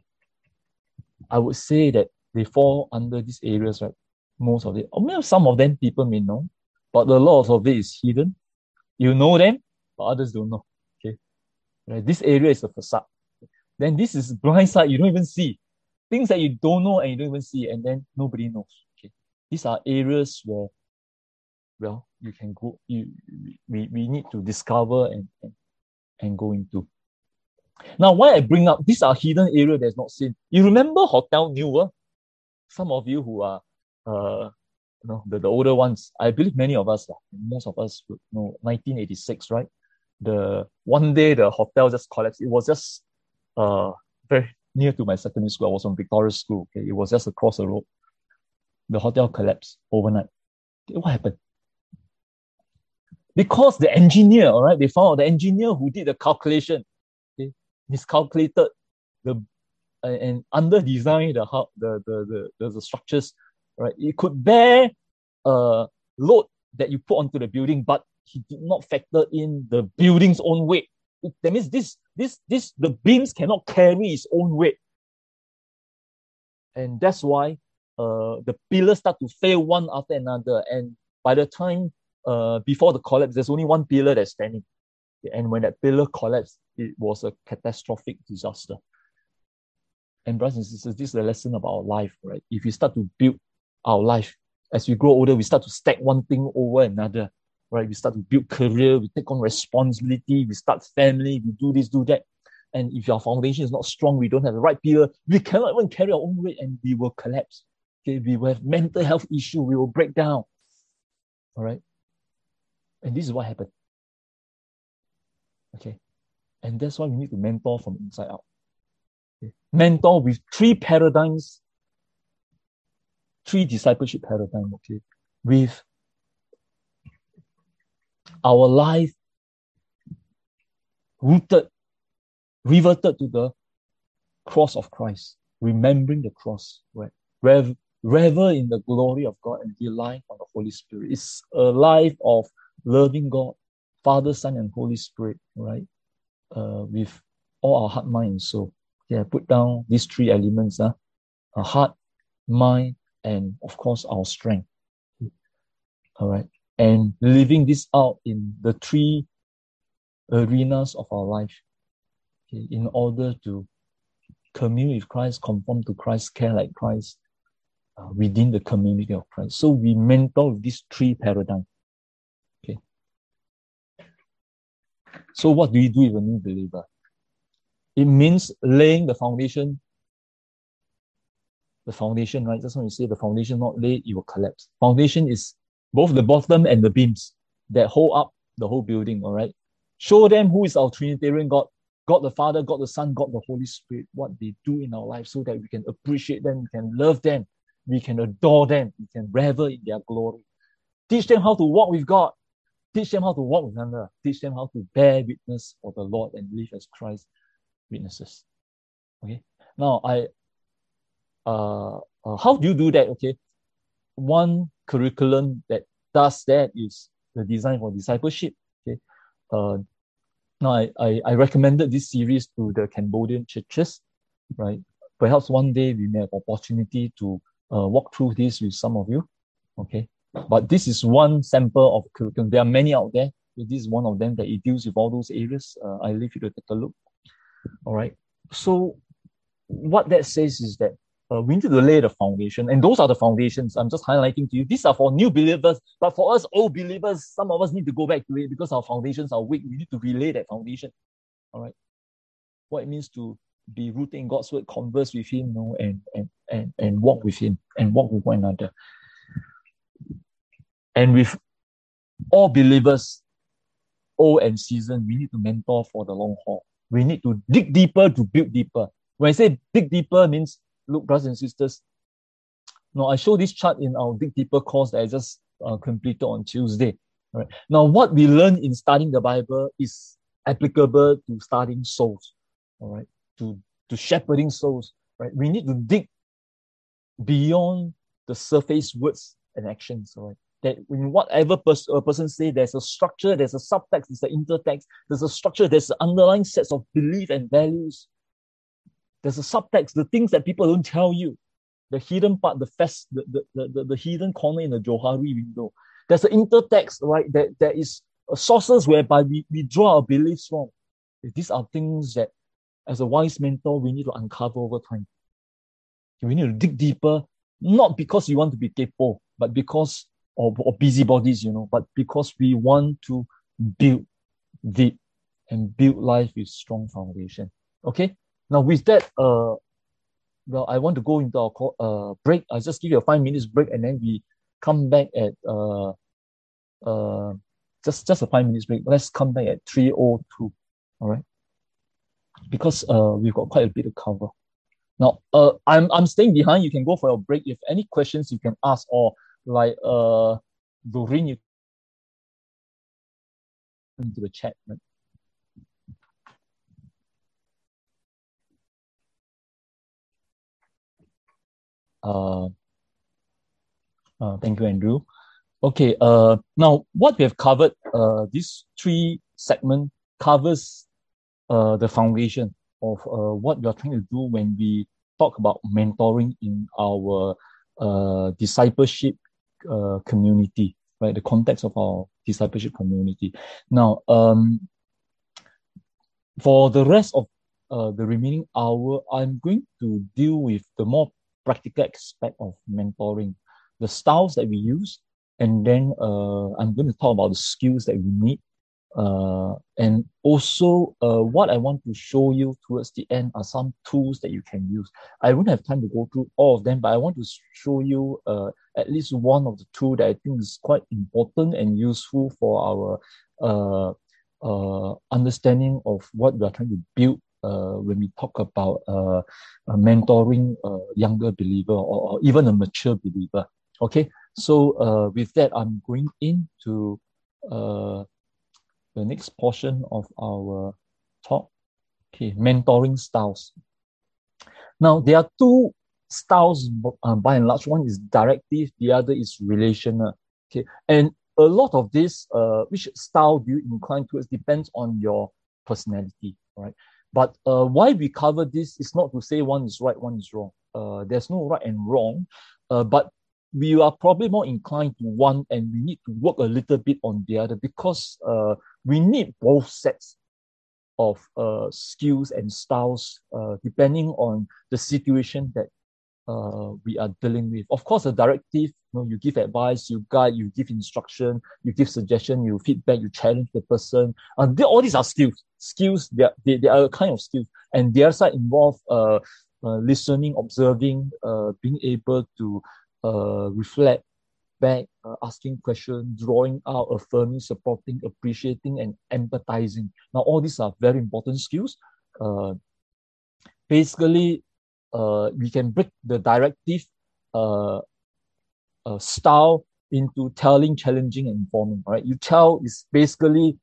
I would say that they fall under these areas, right? Most of it. Or maybe some of them people may know, but a lot of it is hidden. You know them, but others don't know. Okay. Right? This area is the facade. Then this is blind side, you don't even see. Things that you don't know and you don't even see, and then nobody knows. Okay. These are areas where, well, you can go, we need to discover and go into. Now, why I bring up, these are hidden area that's not seen. You remember Hotel New? Some of you who are, the older ones, I believe many of us, most of us would know, 1986, right? One day the hotel just collapsed. It was just very near to my secondary school. I was on Victoria School. Okay, it was just across the road. The hotel collapsed overnight. Okay, what happened? Because the engineer, all right, they found out the engineer who did the calculation, okay, miscalculated and under designed the structures, right? It could bear load that you put onto the building, but he did not factor in the building's own weight. That means the beams cannot carry its own weight, and that's why the pillars start to fail one after another. And by the time before the collapse, there's only one pillar that's standing. And when that pillar collapsed, it was a catastrophic disaster. And brothers and sisters, this is a lesson about our life, right? If we start to build our life, as we grow older, we start to stack one thing over another, right? We start to build career, we take on responsibility, we start family, we do this, do that. And if our foundation is not strong, we don't have the right pillar, we cannot even carry our own weight and we will collapse. Okay, we will have mental health issue, we will break down. All right. And this is what happened. Okay. And that's why we need to mentor from inside out. Okay. Mentor with three paradigms, three discipleship paradigms, okay, with our life reverted to the cross of Christ, remembering the cross, right? Revel in the glory of God and rely on the Holy Spirit. It's a life of loving God, Father, Son, and Holy Spirit, right? With all our heart, mind, and soul. Okay, I put down these three elements, our heart, mind, and of course, our strength. All right. And living this out in the three arenas of our life, okay, in order to commune with Christ, conform to Christ, care like Christ, within the community of Christ. So we mentor with these three paradigms. Okay. So what do you do with a new believer? It means laying the foundation. The foundation, right? That's when you say the foundation not laid, it will collapse. Foundation is both the bottom and the beams that hold up the whole building, all right? Show them who is our Trinitarian God, God the Father, God the Son, God the Holy Spirit, what they do in our life so that we can appreciate them, we can love them, we can adore them, we can revel in their glory. Teach them how to walk with God. Teach them how to walk with another. Teach them how to bear witness for the Lord and live as Christ witnesses. Okay. Now, how do you do that? Okay. One curriculum that does that is the design for discipleship. Okay. Now, I recommended this series to the Cambodian churches, right? Perhaps one day we may have opportunity to walk through this with some of you. Okay. But this is one sample of curriculum. There are many out there. This is one of them that it deals with all those areas. I leave you to take a look. All right. So what that says is that we need to lay the foundation, and those are the foundations. I'm just highlighting to you. These are for new believers, but for us old believers, some of us need to go back to it because our foundations are weak. We need to relay that foundation. All right. What it means to be rooted in God's word, converse with Him, and walk with Him, and walk with one another. And with all believers, old and seasoned, we need to mentor for the long haul. We need to dig deeper to build deeper. When I say dig deeper means, look, brothers and sisters, now I show this chart in our Dig Deeper course that I just completed on Tuesday. All right. Now, what we learn in studying the Bible is applicable to studying souls, all right, to shepherding souls, right? We need to dig beyond the surface words and actions, all right? That in whatever a person say, there's a structure, there's a subtext, there's an intertext, there's a structure, there's an underlying sets of belief and values. There's a subtext, the things that people don't tell you, the hidden part, the hidden corner in the Johari window. There's an intertext, right? There is sources whereby we draw our beliefs from. These are things that, as a wise mentor, we need to uncover over time. We need to dig deeper, not because we want to be capable, but because or busybodies, but because we want to build deep and build life with strong foundation. Okay. Now with that, well, I want to go into our break. I'll just give you a 5 minutes break, and then we come back at just a 5 minutes break. Let's come back at 3:02. All right, because we've got quite a bit to cover. Now, I'm staying behind. You can go for your break. If any questions, you can ask, or like Doreen, you into the chat. Right? Thank you, Andrew. Okay. Now what we have covered, these 3 segments covers the foundation of what we are trying to do when we talk about mentoring in our discipleship community, right? The context of our discipleship community. Now, for the rest of the remaining hour, I'm going to deal with the more practical aspect of mentoring, the styles that we use, and then I'm going to talk about the skills that we need. And also, what I want to show you towards the end are some tools that you can use. I won't have time to go through all of them, but I want to show you at least one of the tools that I think is quite important and useful for our understanding of what we are trying to build when we talk about mentoring a younger believer or even a mature believer. Okay, so with that, I'm going into the next portion of our talk. Okay, mentoring styles. Now, there are 2 styles by and large. One is directive, the other is relational. Okay, and a lot of this, which style do you incline towards, depends on your personality, right? But why we cover this is not to say one is right, one is wrong. There's no right and wrong, but we are probably more inclined to one, and we need to work a little bit on the other, because we need both sets of skills and styles depending on the situation that we are dealing with. Of course, a directive, you give advice, you guide, you give instruction, you give suggestion, you feedback, you challenge the person. All these are skills. Skills, they are a kind of skills. And the other side involve listening, observing, being able to reflect, back, asking questions, drawing out, affirming, supporting, appreciating, and empathizing. Now, all these are very important skills. Basically, we can break the directive style into telling, challenging, and informing. Right? You tell is basically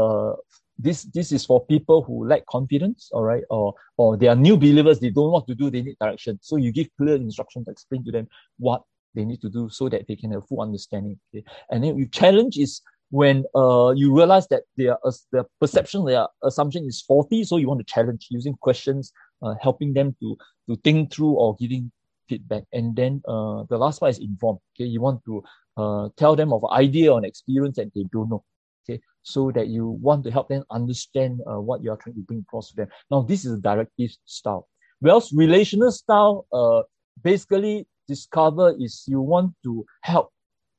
this is for people who lack confidence, all right, or they are new believers, they don't know what to do, they need direction. So you give clear instructions, explain to them what they need to do so that they can have full understanding. Okay? And then you challenge is when you realize that their perception, their assumption is faulty, so you want to challenge using questions, helping them to think through or giving feedback. And then the last part is inform. Okay, you want to tell them of an idea or an experience that they don't know. Okay, so that you want to help them understand what you are trying to bring across to them. Now, this is a directive style. Whereas relational style, basically discover is you want to help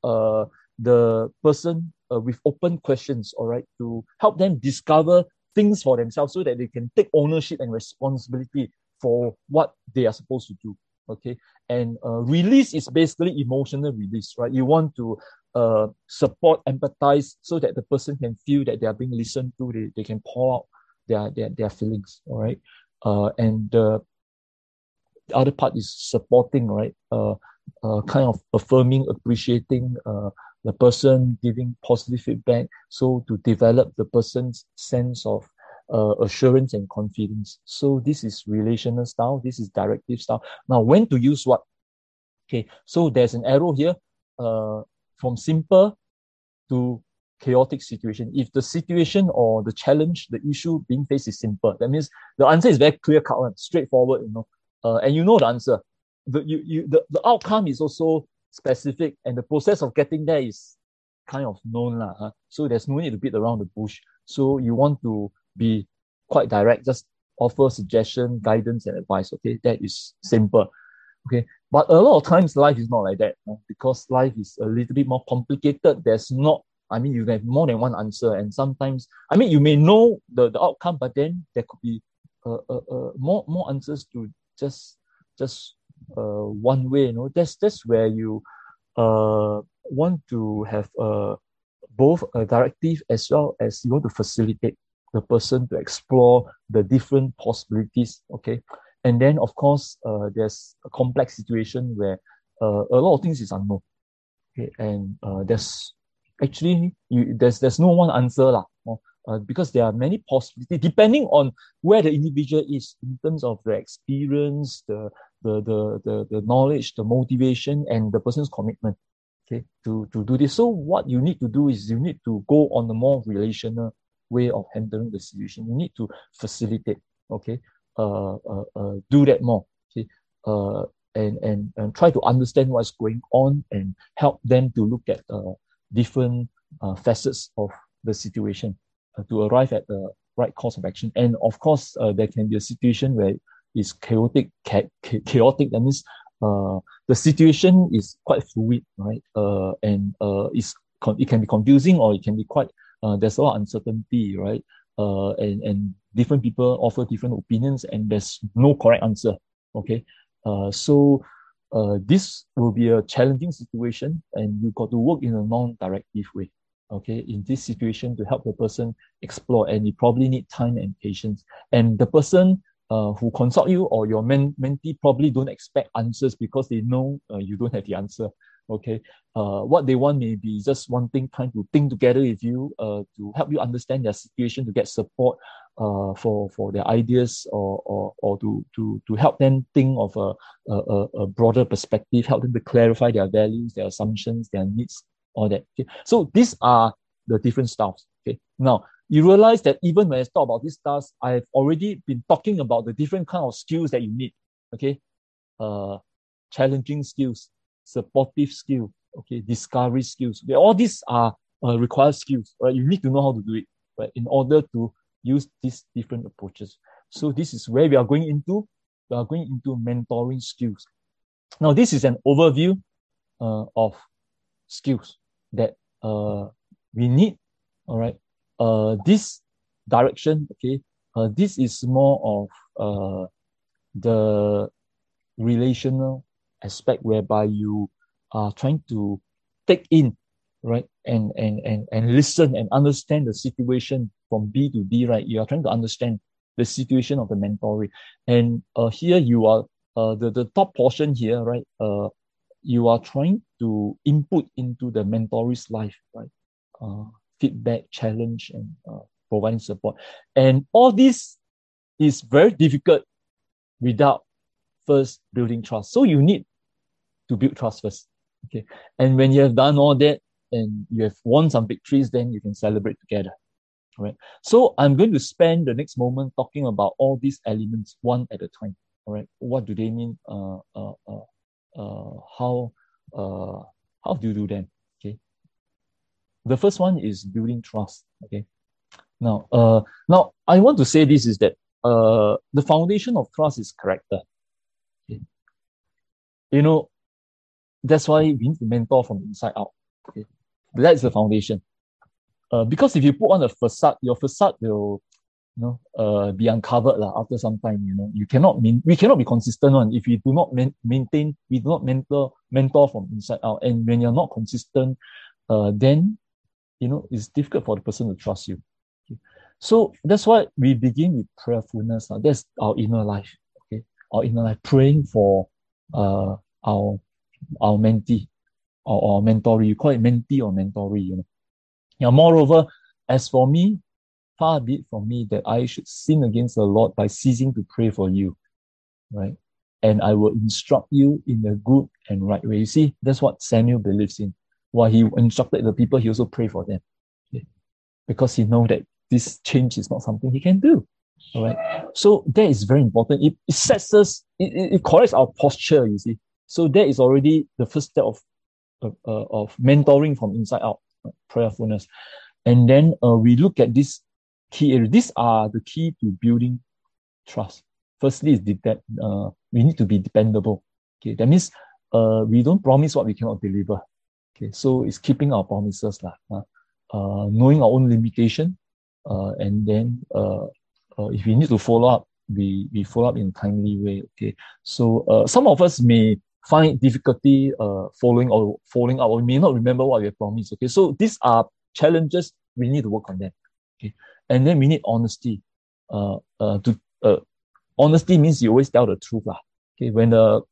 the person with open questions, all right, to help them discover things for themselves so that they can take ownership and responsibility for what they are supposed to do. Okay, and release is basically emotional release, right? You want to support, empathize, so that the person can feel that they are being listened to. They can pour out their feelings, all right? And the other part is supporting, right? Kind of affirming, appreciating the person, giving positive feedback, so to develop the person's sense of assurance and confidence. So this is relational style. This is directive style. Now, when to use what? Okay, so there's an arrow here from simple to chaotic situation. If the situation or the challenge, the issue being faced is simple, that means the answer is very clear cut, straightforward, and you know the answer. The outcome is also specific, and the process of getting there is kind of known. So there's no need to beat around the bush. So you want to be quite direct, just offer suggestion, guidance, and advice. Okay, that is simple. Okay, but a lot of times life is not like that, because life is a little bit more complicated. There's not, you have more than one answer, and sometimes, you may know the outcome, but then there could be more answers to just one way. That's where you want to have both a directive as well as you want to facilitate the person to explore the different possibilities. Okay, and then of course there's a complex situation where a lot of things is unknown. Okay, and there's actually there's no one answer because there are many possibilities depending on where the individual is in terms of the experience, the knowledge, the motivation, and the person's commitment. Okay, to do this. So what you need to do is you need to go on a more relational way of handling the situation. You need to facilitate. Okay, do that more. Okay, and try to understand what's going on and help them to look at different facets of the situation to arrive at the right course of action. And of course, there can be a situation where it's chaotic. Chaotic, that means the situation is quite fluid, right? And it can be confusing, or it can be quite there's a lot of uncertainty, right? And different people offer different opinions, and there's no correct answer. Okay, so this will be a challenging situation, and you got to work in a non-directive way. Okay, in this situation to help the person explore, and you probably need time and patience. And the person who consult you or your mentee probably don't expect answers because they know you don't have the answer. Okay, what they want may be just wanting time to think together with you to help you understand their situation, to get support for their ideas, or to help them think of a broader perspective, help them to clarify their values, their assumptions, their needs, all that. Okay, so these are the different styles. Okay, now you realize that even when I talk about these styles, I've already been talking about the different kind of skills that you need. Okay, challenging skills, supportive skill, okay, discovery skills. All these are required skills, right? You need to know how to do it, right, in order to use these different approaches. So this is where we are going into. We are going into mentoring skills. Now, this is an overview of skills that we need. All right. This direction, okay. This is more of the relational aspect, whereby you are trying to take in, right? And listen and understand the situation from B to D, right? You are trying to understand the situation of the mentoree. And here you are, the top portion here, right? You are trying to input into the mentoree's life, right? Feedback, challenge, and providing support. And all this is very difficult without first building trust. So you need to build trust first. Okay. And when you have done all that and you have won some victories, then you can celebrate together. All right. So I'm going to spend the next moment talking about all these elements one at a time. All right. What do they mean? How do you do them? Okay. The first one is building trust. Okay. Now I want to say this is that the foundation of trust is character. Okay. You know, that's why we need to mentor from inside out. Okay. That's the foundation. Because if you put on a facade, your facade will, be uncovered after some time. We cannot be consistent on if we do not maintain, we do not mentor from inside out. And when you're not consistent, then it's difficult for the person to trust you. Okay. So that's why we begin with prayerfulness. That's our inner life. Okay, our inner life, praying for our mentee or mentoree. You call it mentee or mentoree. Now, moreover, as for me, far be it from me that I should sin against the Lord by ceasing to pray for you, right? And I will instruct you in the good and right way. You see, that's what Samuel believes in. While he instructed the people, he also prayed for them, okay? Because he knows that this change is not something he can do. All right. So that is very important. It sets us, it corrects our posture, you see. So that is already the first step of mentoring from inside out, prayerfulness. And then we look at this key area. These are the key to building trust. Firstly, is we need to be dependable. Okay, that means we don't promise what we cannot deliver. Okay, so it's keeping our promises, knowing our own limitation, and then if we need to follow up, we follow up in a timely way. Okay, so some of us may find difficulty following up, or may not remember what we have promised. Okay, so these are challenges, we need to work on them. Okay, and then we need honesty. Honesty means you always tell the truth, Okay, when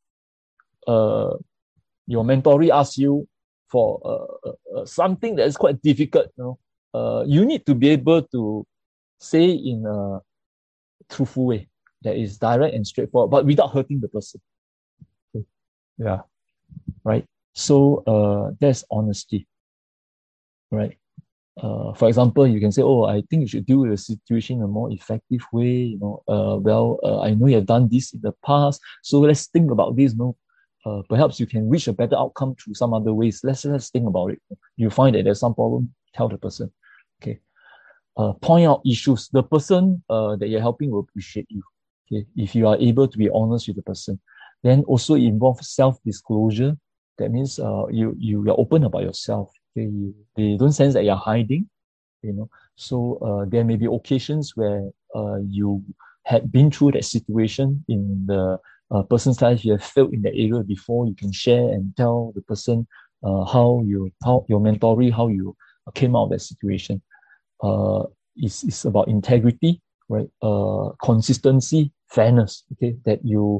your mentoree asks you for something that is quite difficult, you need to be able to say in a truthful way that is direct and straightforward, but without hurting the person. Okay. Yeah, right. So there's honesty, right? For example, you can say, "Oh, I think you should deal with the situation in a more effective way." I know you have done this in the past, so let's think about this. Perhaps you can reach a better outcome through some other ways. Let's think about it. You find that there's some problem, tell the person. Okay. Point out issues. The person that you're helping will appreciate you. Okay. If you are able to be honest with the person, then also involve self-disclosure. That means you are open about yourself. Okay. They don't sense that you're hiding. So there may be occasions where you had been through that situation in the person's life. You have failed in that area before. You can share and tell the person how your mentoree, how you came out of that situation. It's about integrity, right? Consistency, fairness. Okay, that you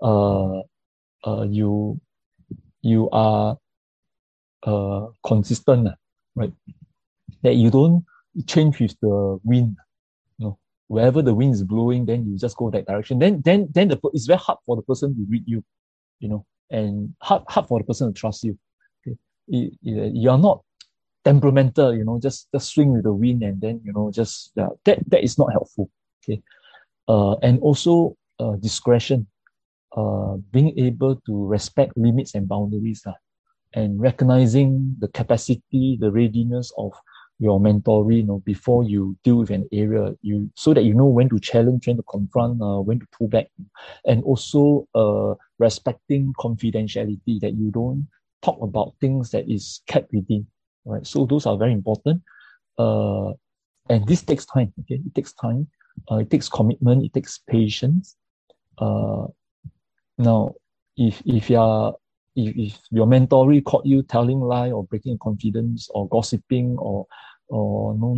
are consistent, right? That you don't change with the wind. Wherever the wind is blowing, then you just go that direction. Then it's very hard for the person to read you, and hard for the person to trust you. Okay? You are not temperamental, just swing with the wind and then that is not helpful. Okay, and also discretion, being able to respect limits and boundaries, and recognizing the capacity, the readiness of your mentoree, before you deal with an area, so that you know when to challenge, when to confront, when to pull back, and also respecting confidentiality, that you don't talk about things that is kept within. Right, so those are very important, and this takes time. Okay, it takes time. It takes commitment. It takes patience. Now, if if your mentoree caught you telling lie or breaking confidence or gossiping or no,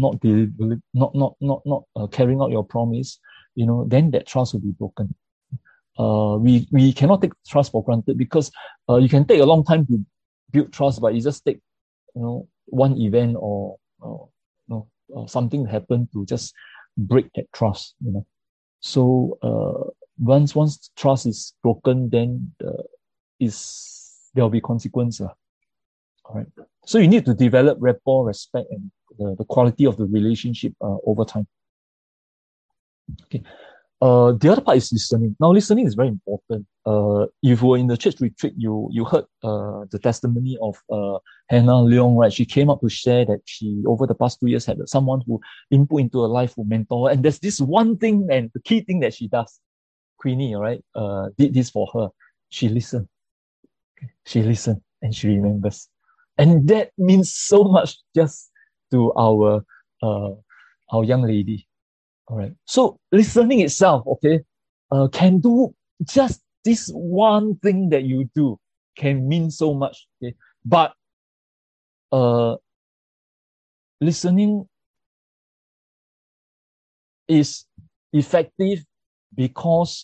not carrying out your promise, then that trust will be broken. We cannot take trust for granted because you can take a long time to build trust, but you just take one event or something happen to just break that trust. So once trust is broken, then there will be consequences. All right. So you need to develop rapport, respect, and the quality of the relationship over time. Okay. The other part is listening. Now, listening is very important. If you were in the church retreat, you heard the testimony of Hannah Leong, right? She came up to share that she, over the past 2 years, had someone who input into her life, who mentor her. And there's this one thing and the key thing that she does. Queenie, right, did this for her. She listened. She listened and she remembers. And that means so much just to our young lady. All right. So listening itself, okay, can do just this one thing that you do can mean so much. Okay. But listening is effective because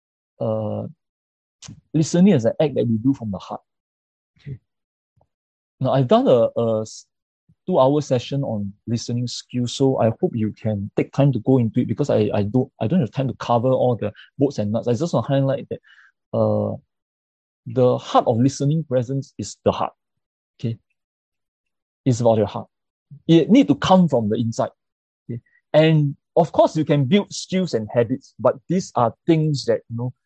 listening is an act that we do from the heart. Okay. Now I've done a 2-hour session on listening skills, so I hope you can take time to go into it because I don't have time to cover all the bolts and nuts. I just want to highlight that the heart of listening presence is the heart. Okay, it's about your heart. It need to come from the inside. Okay, and of course you can build skills and habits, but these are things that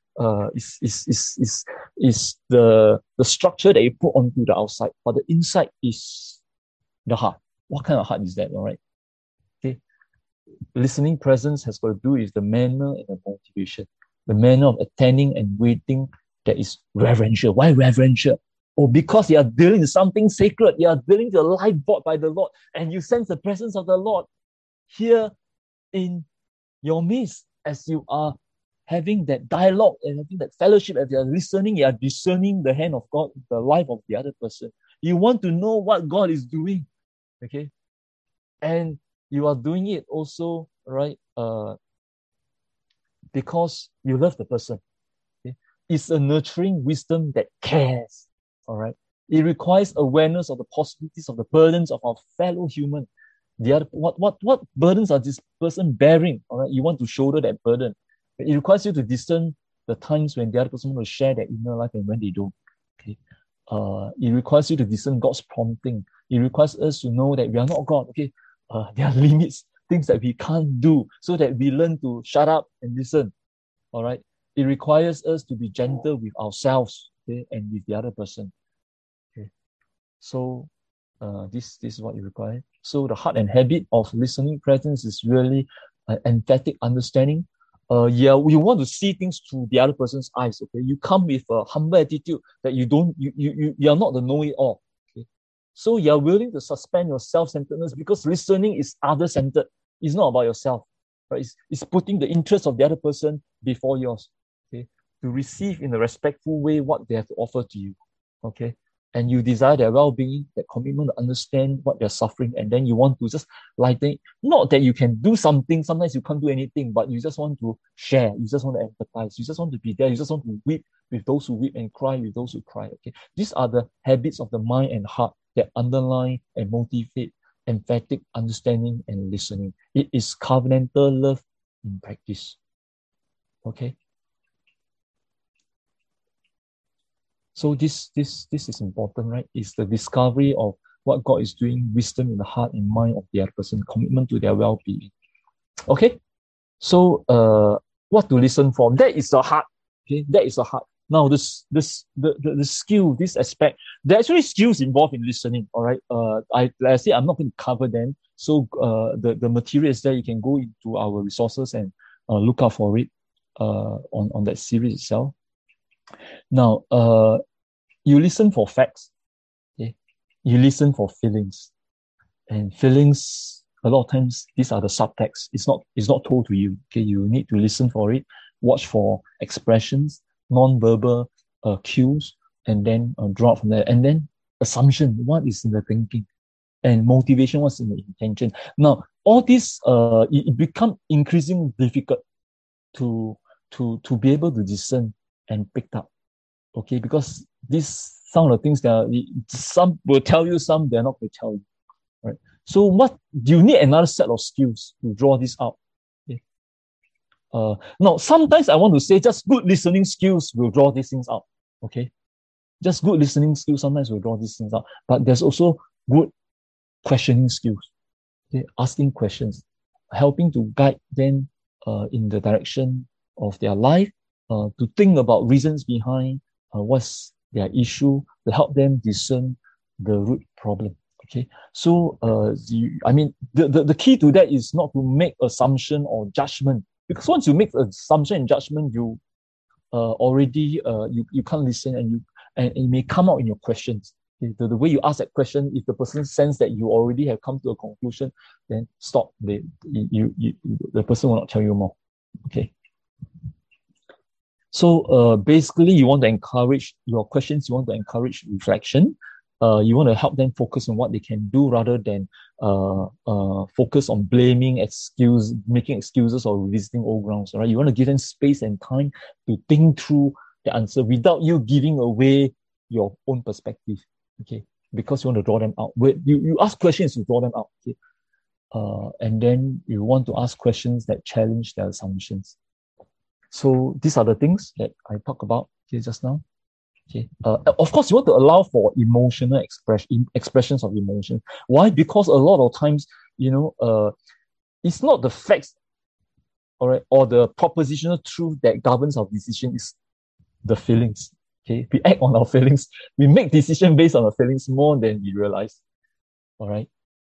is the structure that you put onto the outside, but the inside is the heart. What kind of heart is that? All right. Okay. Listening presence has got to do with the manner and the motivation, the manner of attending and waiting that is reverential. Why reverential? Oh, because you are dealing with something sacred. You are dealing with a life bought by the Lord, and you sense the presence of the Lord here in your midst as you are having that dialogue and having that fellowship. As you are listening, you are discerning the hand of God, the life of the other person. You want to know what God is doing. Okay, and you are doing it also, right? Because you love the person. Okay? It's a nurturing wisdom that cares. All right, it requires awareness of the possibilities of the burdens of our fellow human. The other, what burdens are this person bearing? All right, you want to shoulder that burden. It requires you to discern the times when the other person will share their inner life and when they don't. Okay, it requires you to discern God's prompting. It requires us to know that we are not God. Okay, there are limits, things that we can't do, so that we learn to shut up and listen. All right. It requires us to be gentle with ourselves, okay, and with the other person. Okay. So this is what you require. So the heart and habit of listening presence is really emphatic understanding. We want to see things through the other person's eyes. Okay, you come with a humble attitude that you are not the know-it-all. Okay, so you are willing to suspend your self-centeredness because listening is other-centered. It's not about yourself, right? It's putting the interest of the other person before yours. Okay, to receive in a respectful way what they have to offer to you. Okay, and you desire their well-being, that commitment to understand what they're suffering, and then you want to just lighten. Not that you can do something, sometimes you can't do anything, but you just want to share, you just want to empathize, you just want to be there, you just want to weep with those who weep and cry with those who cry. Okay, these are the habits of the mind and heart that underline and motivate emphatic understanding and listening. It is covenantal love in practice. Okay. So this is important, right? It's the discovery of what God is doing, wisdom in the heart and mind of the other person, commitment to their well-being. Okay, so what to listen for? That is the heart. Okay, that is the heart. Now the skill, this aspect, there are actually skills involved in listening. All right, like I say, I'm not going to cover them. So the material is there. You can go into our resources and look out for it on that series itself. Now, you listen for facts. Okay, you listen for feelings, and feelings a lot of times these are the subtext. It's not told to you. Okay, you need to listen for it. Watch for expressions, non-verbal cues, and then draw out from there. And then assumption, what is in the thinking? And motivation, what's in the intention? Now, all this, it become increasingly difficult to be able to discern and pick up. Okay, because these some of the things that some will tell you, some they're not going to tell you. Right. So what you need another set of skills to draw this out. Okay. Now, sometimes I want to say just good listening skills will draw these things out. Okay. Just good listening skills sometimes will draw these things out. But there's also good questioning skills. Okay. Asking questions, helping to guide them in the direction of their life, to think about reasons behind what's their issue, to help them discern the root problem. Okay, so the key to that is not to make assumption or judgment, because once you make assumption and judgment, you already you can't listen, and it may come out in your questions. Okay? The way you ask that question, if the person sense that you already have come to a conclusion, then stop. The person will not tell you more. Okay. So basically, you want to encourage your questions. You want to encourage reflection. You want to help them focus on what they can do rather than focus on blaming, making excuses or revisiting old grounds. Right? You want to give them space and time to think through the answer without you giving away your own perspective. Okay, because you want to draw them out. You ask questions to draw them out. Okay, and then you want to ask questions that challenge their assumptions. So these are the things that I talked about here just now. Okay. Of course, you want to allow for emotional expressions of emotion. Why? Because a lot of times, it's not the facts, all right, or the propositional truth that governs our decision. Is the feelings. Okay, we act on our feelings. We make decisions based on our feelings more than we realize. All right.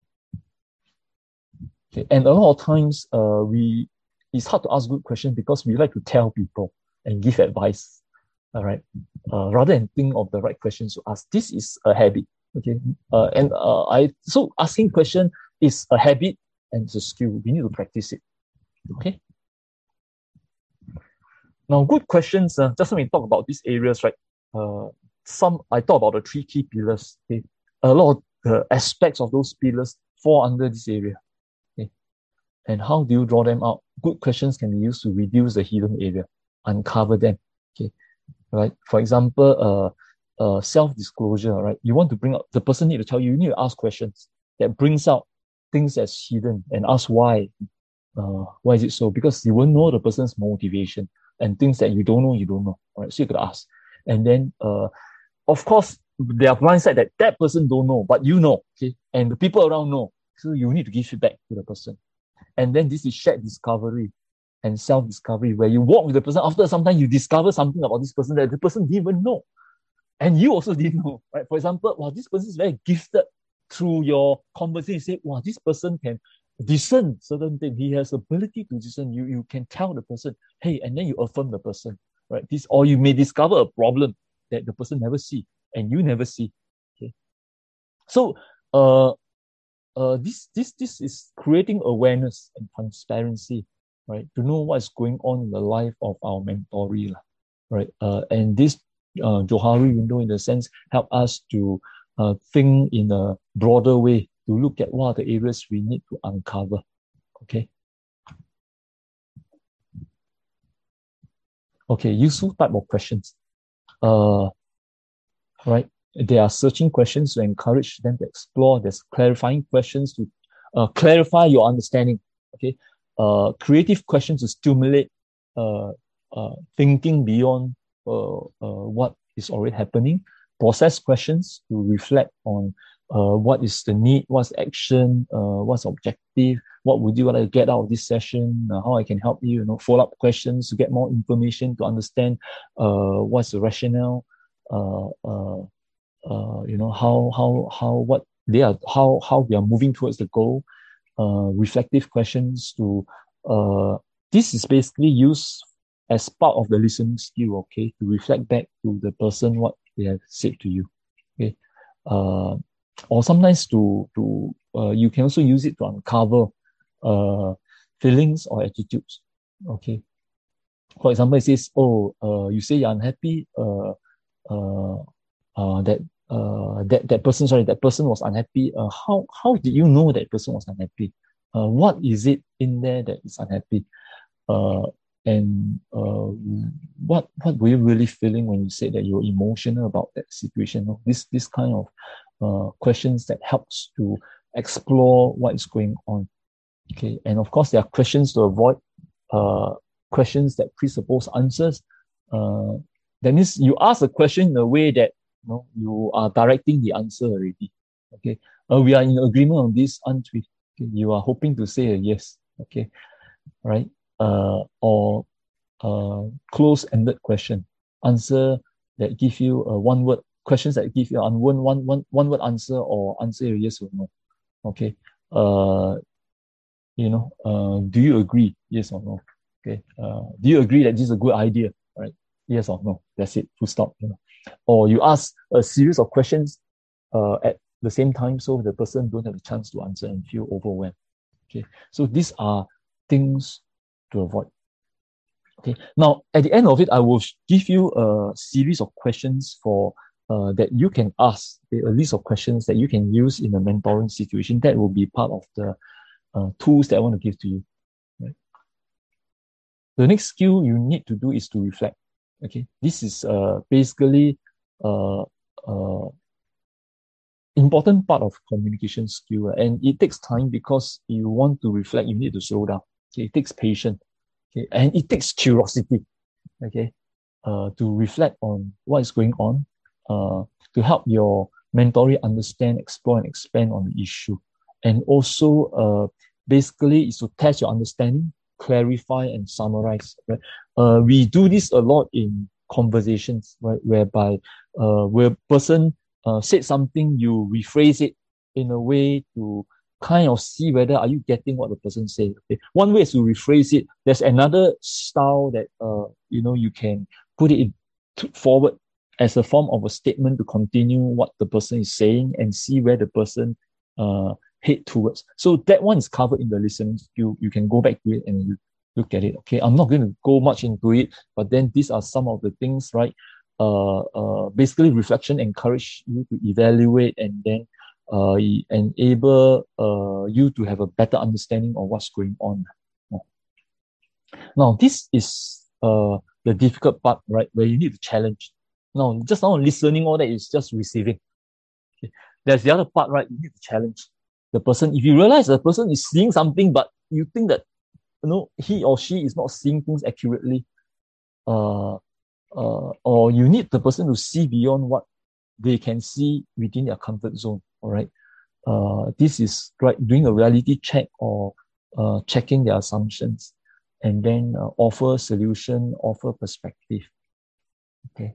Okay, and a lot of times, it's hard to ask good questions because we like to tell people and give advice. All right. Rather than think of the right questions to ask. This is a habit. Okay. So asking question is a habit and it's a skill. We need to practice it. Okay. Now, good questions. Just when we talk about these areas, right? I talk about the 3 key pillars. Okay. A lot of the aspects of those pillars fall under this area. Okay. And how do you draw them out? Good questions can be used to reduce the hidden area, uncover them. Okay. Right. For example, self-disclosure, right? You want to bring up, the person need to tell you, you need to ask questions that brings out things that's hidden and ask why. Why is it so? Because you won't know the person's motivation, and things that you don't know. All right. So you could ask. And then, of course, there are mindset that person don't know, but you know, okay? And the people around know. So you need to give feedback to the person. And then this is shared discovery and self-discovery, where you walk with the person. After some time, you discover something about this person that the person didn't even know. And you also didn't know, right? For example, wow, this person is very gifted. Through your conversation, you say, wow, this person can discern certain things. He has ability to discern. You can tell the person, hey, and then you affirm the person, right? Or you may discover a problem that the person never see and you never see. Okay. So this is creating awareness and transparency, right? To know what's going on in the life of our mentoree, right? And this Johari window, in a sense, help us to think in a broader way, to look at what are the areas we need to uncover. Okay. Okay, useful type of questions. Right. There are searching questions to encourage them to explore. There's clarifying questions to clarify your understanding. Okay. Creative questions to stimulate thinking beyond what is already happening. Process questions to reflect on what is the need, what's action, what's objective, what would you want to get out of this session, how I can help you, follow-up questions to get more information to understand what's the rationale, how we are moving towards the goal. Reflective questions to this is basically used as part of the listening skill, okay, to reflect back to the person what they have said to you, okay. Or sometimes you can also use it to uncover feelings or attitudes, okay. For example, it says, you say you're unhappy, that person was unhappy. How did you know that person was unhappy? What is it in there that is unhappy? And what were you really feeling when you said that you're emotional about that situation? This kind of questions that helps to explore what is going on. Okay, and of course there are questions to avoid. Questions that presuppose answers. That means you ask a question in a way that you are directing the answer already. Okay, we are in agreement on this, aren't we? Okay. You are hoping to say a yes. Okay, right? Or close-ended question, answer that give you a one-word questions that give you a one-word answer, or answer a yes or no. Okay. Do you agree? Yes or no? Okay. Do you agree that this is a good idea? Right? Yes or no? That's it. Full stop. Or you ask a series of questions at the same time, so the person don't have a chance to answer and feel overwhelmed. Okay. So these are things to avoid. Okay. Now, at the end of it, I will give you a series of questions for that you can ask. Okay, a list of questions that you can use in a mentoring situation. That will be part of the tools that I want to give to you. Right? The next skill you need to do is to reflect. Okay, this is basically important part of communication skill, and it takes time because you want to reflect. You need to slow down. Okay, it takes patience. Okay, and it takes curiosity. Okay, to reflect on what is going on, to help your mentoree understand, explore, and expand on the issue, and also basically is to test your understanding, clarify, and summarize. Right? We do this a lot in conversations, right? Whereby where a person said something, you rephrase it in a way to kind of see whether are you getting what the person said. Okay? One way is to rephrase it. There's another style that you can put it forward as a form of a statement to continue what the person is saying and see where the person head towards. So that one is covered in the listening skill. You can go back to it and you look at it. Okay, I'm not going to go much into it, but then these are some of the things, right? Basically, reflection encourage you to evaluate and then enable you to have a better understanding of what's going on. Now, this is the difficult part, right? Where you need to challenge. Now, just now listening, all that is just receiving. Okay. There's the other part, right? You need to challenge the person. If you realize the person is seeing something, but you think that he or she is not seeing things accurately, or you need the person to see beyond what they can see within their comfort zone. All right. This is right, doing a reality check or checking their assumptions, and then offer solution, offer perspective. Okay.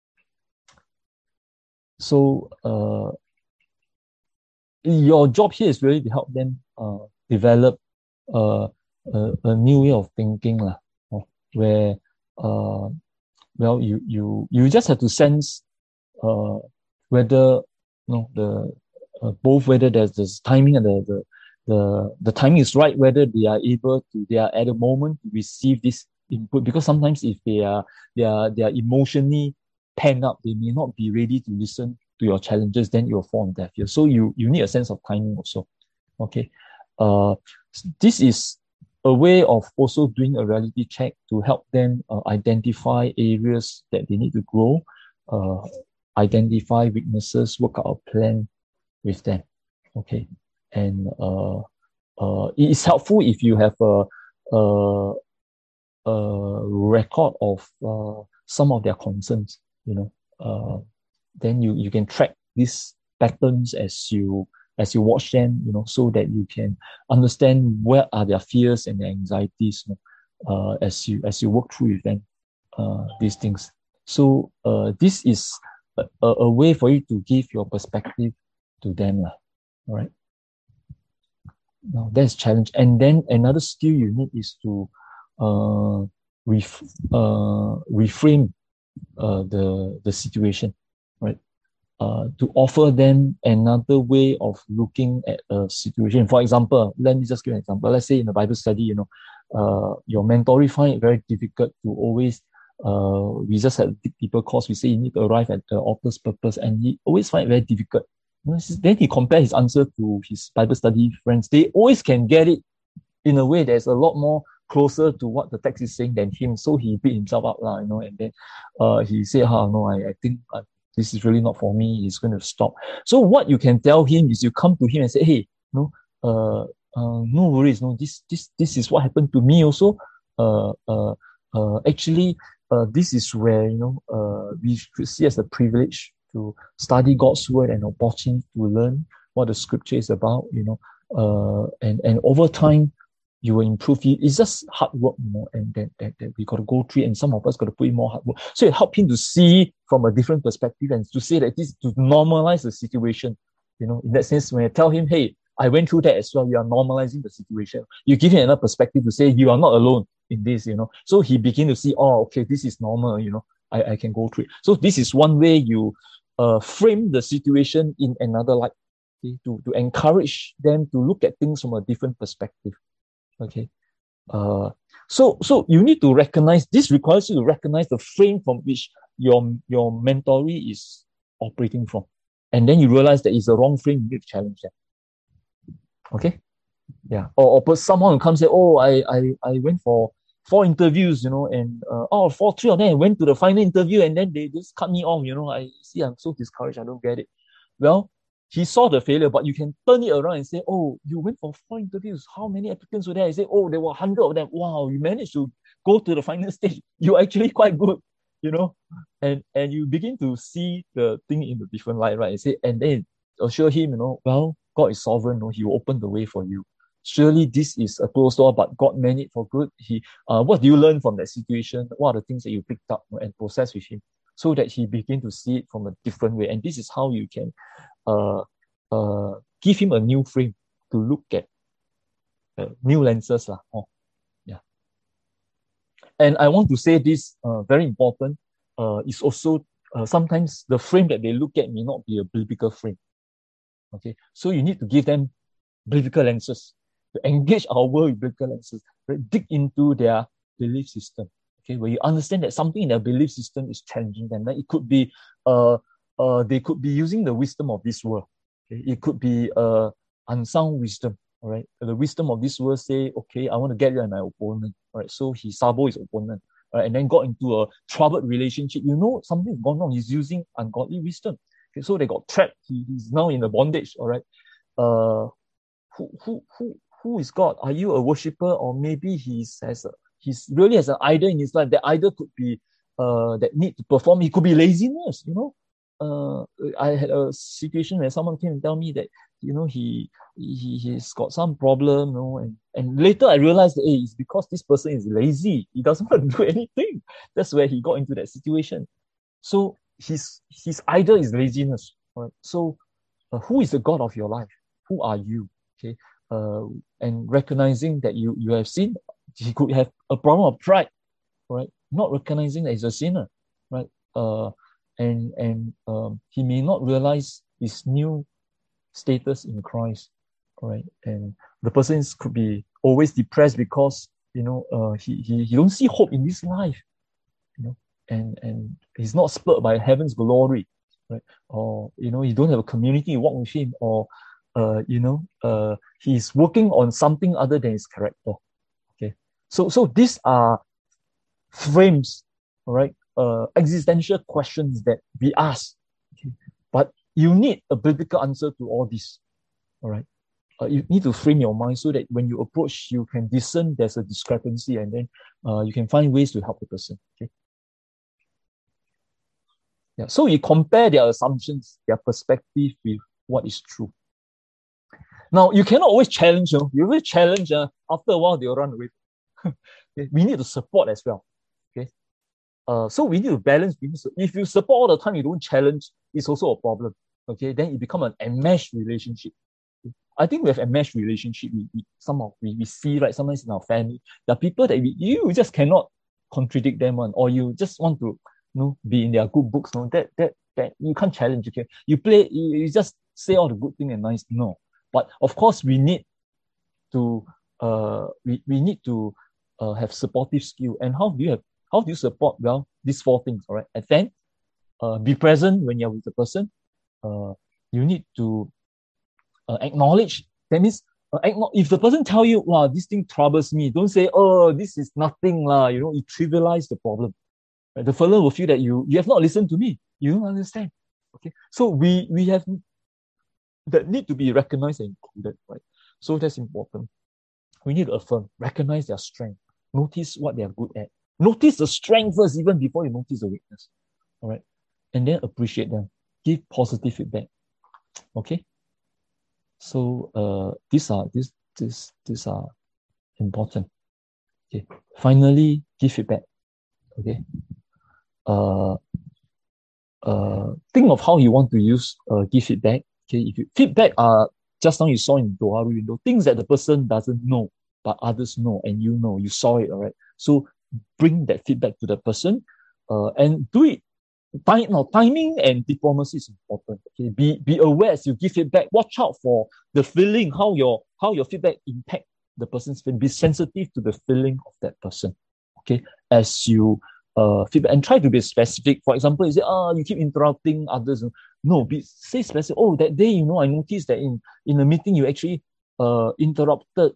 So your job here is really to help them develop a new way of thinking, where you just have to sense whether both whether there's this timing and the timing is right, whether they are at a moment to receive this input, because sometimes if they are emotionally pent up, they may not be ready to listen to your challenges, then you'll fall on deaf ears. So you need a sense of timing also. Okay. This is a way of also doing a reality check to help them identify areas that they need to grow, identify weaknesses, work out a plan with them. Okay. And it is helpful if you have a record of some of their concerns, then you can track these patterns as you watch them, so that you can understand where are their fears and their anxieties, as you work through with them, these things. So this is a way for you to give your perspective to them. All right. Now that's challenge. And then another skill you need is to reframe the situation, right? To offer them another way of looking at a situation. For example, let me just give an example. Let's say in a Bible study, your mentoree find it very difficult to always we just had a deeper course. We say you need to arrive at the author's purpose, and he always find it very difficult. Then he compared his answer to his Bible study friends. They always can get it in a way that's a lot more closer to what the text is saying than him. So he beat himself up, and then he said, no, I think this is really not for me. He's going to stop. So what you can tell him is you come to him and say, hey, no worries. No, this is what happened to me also. Actually, this is where, we should see as a privilege to study God's word and opportunity to learn what the scripture is about, and over time, you will improve. It's just hard work, and that we got to go through, and some of us got to put in more hard work. So it helped him to see from a different perspective and to say that this to normalize the situation. In that sense, when I tell him, hey, I went through that as well, you are normalizing the situation. You give him another perspective to say you are not alone in this, So he begin to see, okay, this is normal, I can go through it. So this is one way you frame the situation in another light, okay? to encourage them to look at things from a different perspective. Okay. So you need to recognize, this requires you to recognize the frame from which your mentoree is operating from. And then you realize that it's the wrong frame, you need to challenge that. Okay. Yeah. Or someone who comes and say, I went for 4 interviews, and 3 of them I went to the final interview and then they just cut me off, I'm so discouraged, I don't get it. Well, he saw the failure, but you can turn it around and say, you went for 4 interviews. How many applicants were there? I say, there were 100 of them. Wow, you managed to go to the final stage. You're actually quite good, and you begin to see the thing in a different light, right? And then assure him, well, God is sovereign, he will open the way for you. Surely this is a closed door, but God meant it for good. What do you learn from that situation? What are the things that you picked up and process with him so that he begin to see it from a different way? And this is how you can give him a new frame to look at, new lenses. Yeah. And I want to say this, very important, is also sometimes the frame that they look at may not be a biblical frame. Okay, so you need to give them biblical lenses, to engage our world with biblical lenses, right? Dig into their belief system. Okay, where you understand that something in their belief system is challenging them. Like it could be they could be using the wisdom of this world. Okay? It could be unsound wisdom. All right, the wisdom of this world say, okay, I want to get you and my opponent. All right, so he sabo his opponent, right, and then got into a troubled relationship. Something's gone wrong. He's using ungodly wisdom. Okay, so they got trapped. He's now in a bondage. All right, who is God? Are you a worshipper, or maybe he's really has an idol in his life? That idol could be that need to perform. It could be laziness. I had a situation where someone came and tell me that he's got some problem, and later I realized that it's because this person is lazy. He doesn't want to do anything. That's where he got into that situation. So his idol is laziness. Right? So who is the God of your life? Who are you? Okay, and recognizing that you have sinned. He could have a problem of pride, right? Not recognizing that he's a sinner, right? And he may not realize his new status in Christ, right? And the person could be always depressed because he don't see hope in this life, and he's not spurred by heaven's glory, right? Or he don't have a community to walk with him, or he's working on something other than his character. Okay, so these are frames, all right? Existential questions that we ask. Okay? But you need a biblical answer to all this. All right. You need to frame your mind so that when you approach, you can discern there's a discrepancy, and then you can find ways to help the person. Okay. Yeah. So you compare their assumptions, their perspective with what is true. Now you cannot always challenge. You will challenge. After a while, they'll run away. Okay? We need to support as well. Okay. So we need to balance. If you support all the time, you don't challenge, it's also a problem. Okay, then it becomes an enmeshed relationship. I think we have enmeshed relationship. We see, right, sometimes in our family, there are people that you just cannot contradict them on, or you just want to be in their good books. That you can't challenge. You just say all the good thing and nice. No, but of course we need to have supportive skill. And how How do you support? Well, these four things, all right? Attend, be present when you're with the person. You need to acknowledge. That means, if the person tell you, wow, this thing troubles me, don't say, oh, this is nothing lah. You trivialize the problem. Right? The fellow will feel that you have not listened to me. You don't understand. Okay, so we have that need to be recognized and included, right? So that's important. We need to affirm, recognize their strength, notice what they are good at, notice the strength first, even before you notice the weakness. All right, and then appreciate them, give positive feedback. Okay, so these are important. Okay, finally, give feedback. Okay, think of how you want to use give feedback. Okay, if you feedback are just now you saw in Doha window, things that the person doesn't know, but others know, and you saw it, all right? So bring that feedback to the person and do it. Timing and diplomacy is important. Okay, be aware as you give feedback. Watch out for the feeling, how your feedback impact the person's feeling. Be sensitive to the feeling of that person. Okay, as you feedback and try to be specific. For example, you say, you keep interrupting others. No, say specific. Oh, that day, I noticed that in a meeting you actually interrupted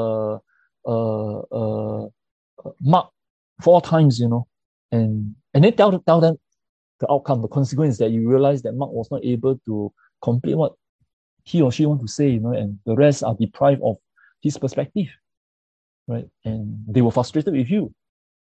Mark 4 times, and then tell them the outcome, the consequence, that you realize that Mark was not able to complete what he or she want to say, and the rest are deprived of his perspective, right? And they were frustrated with you,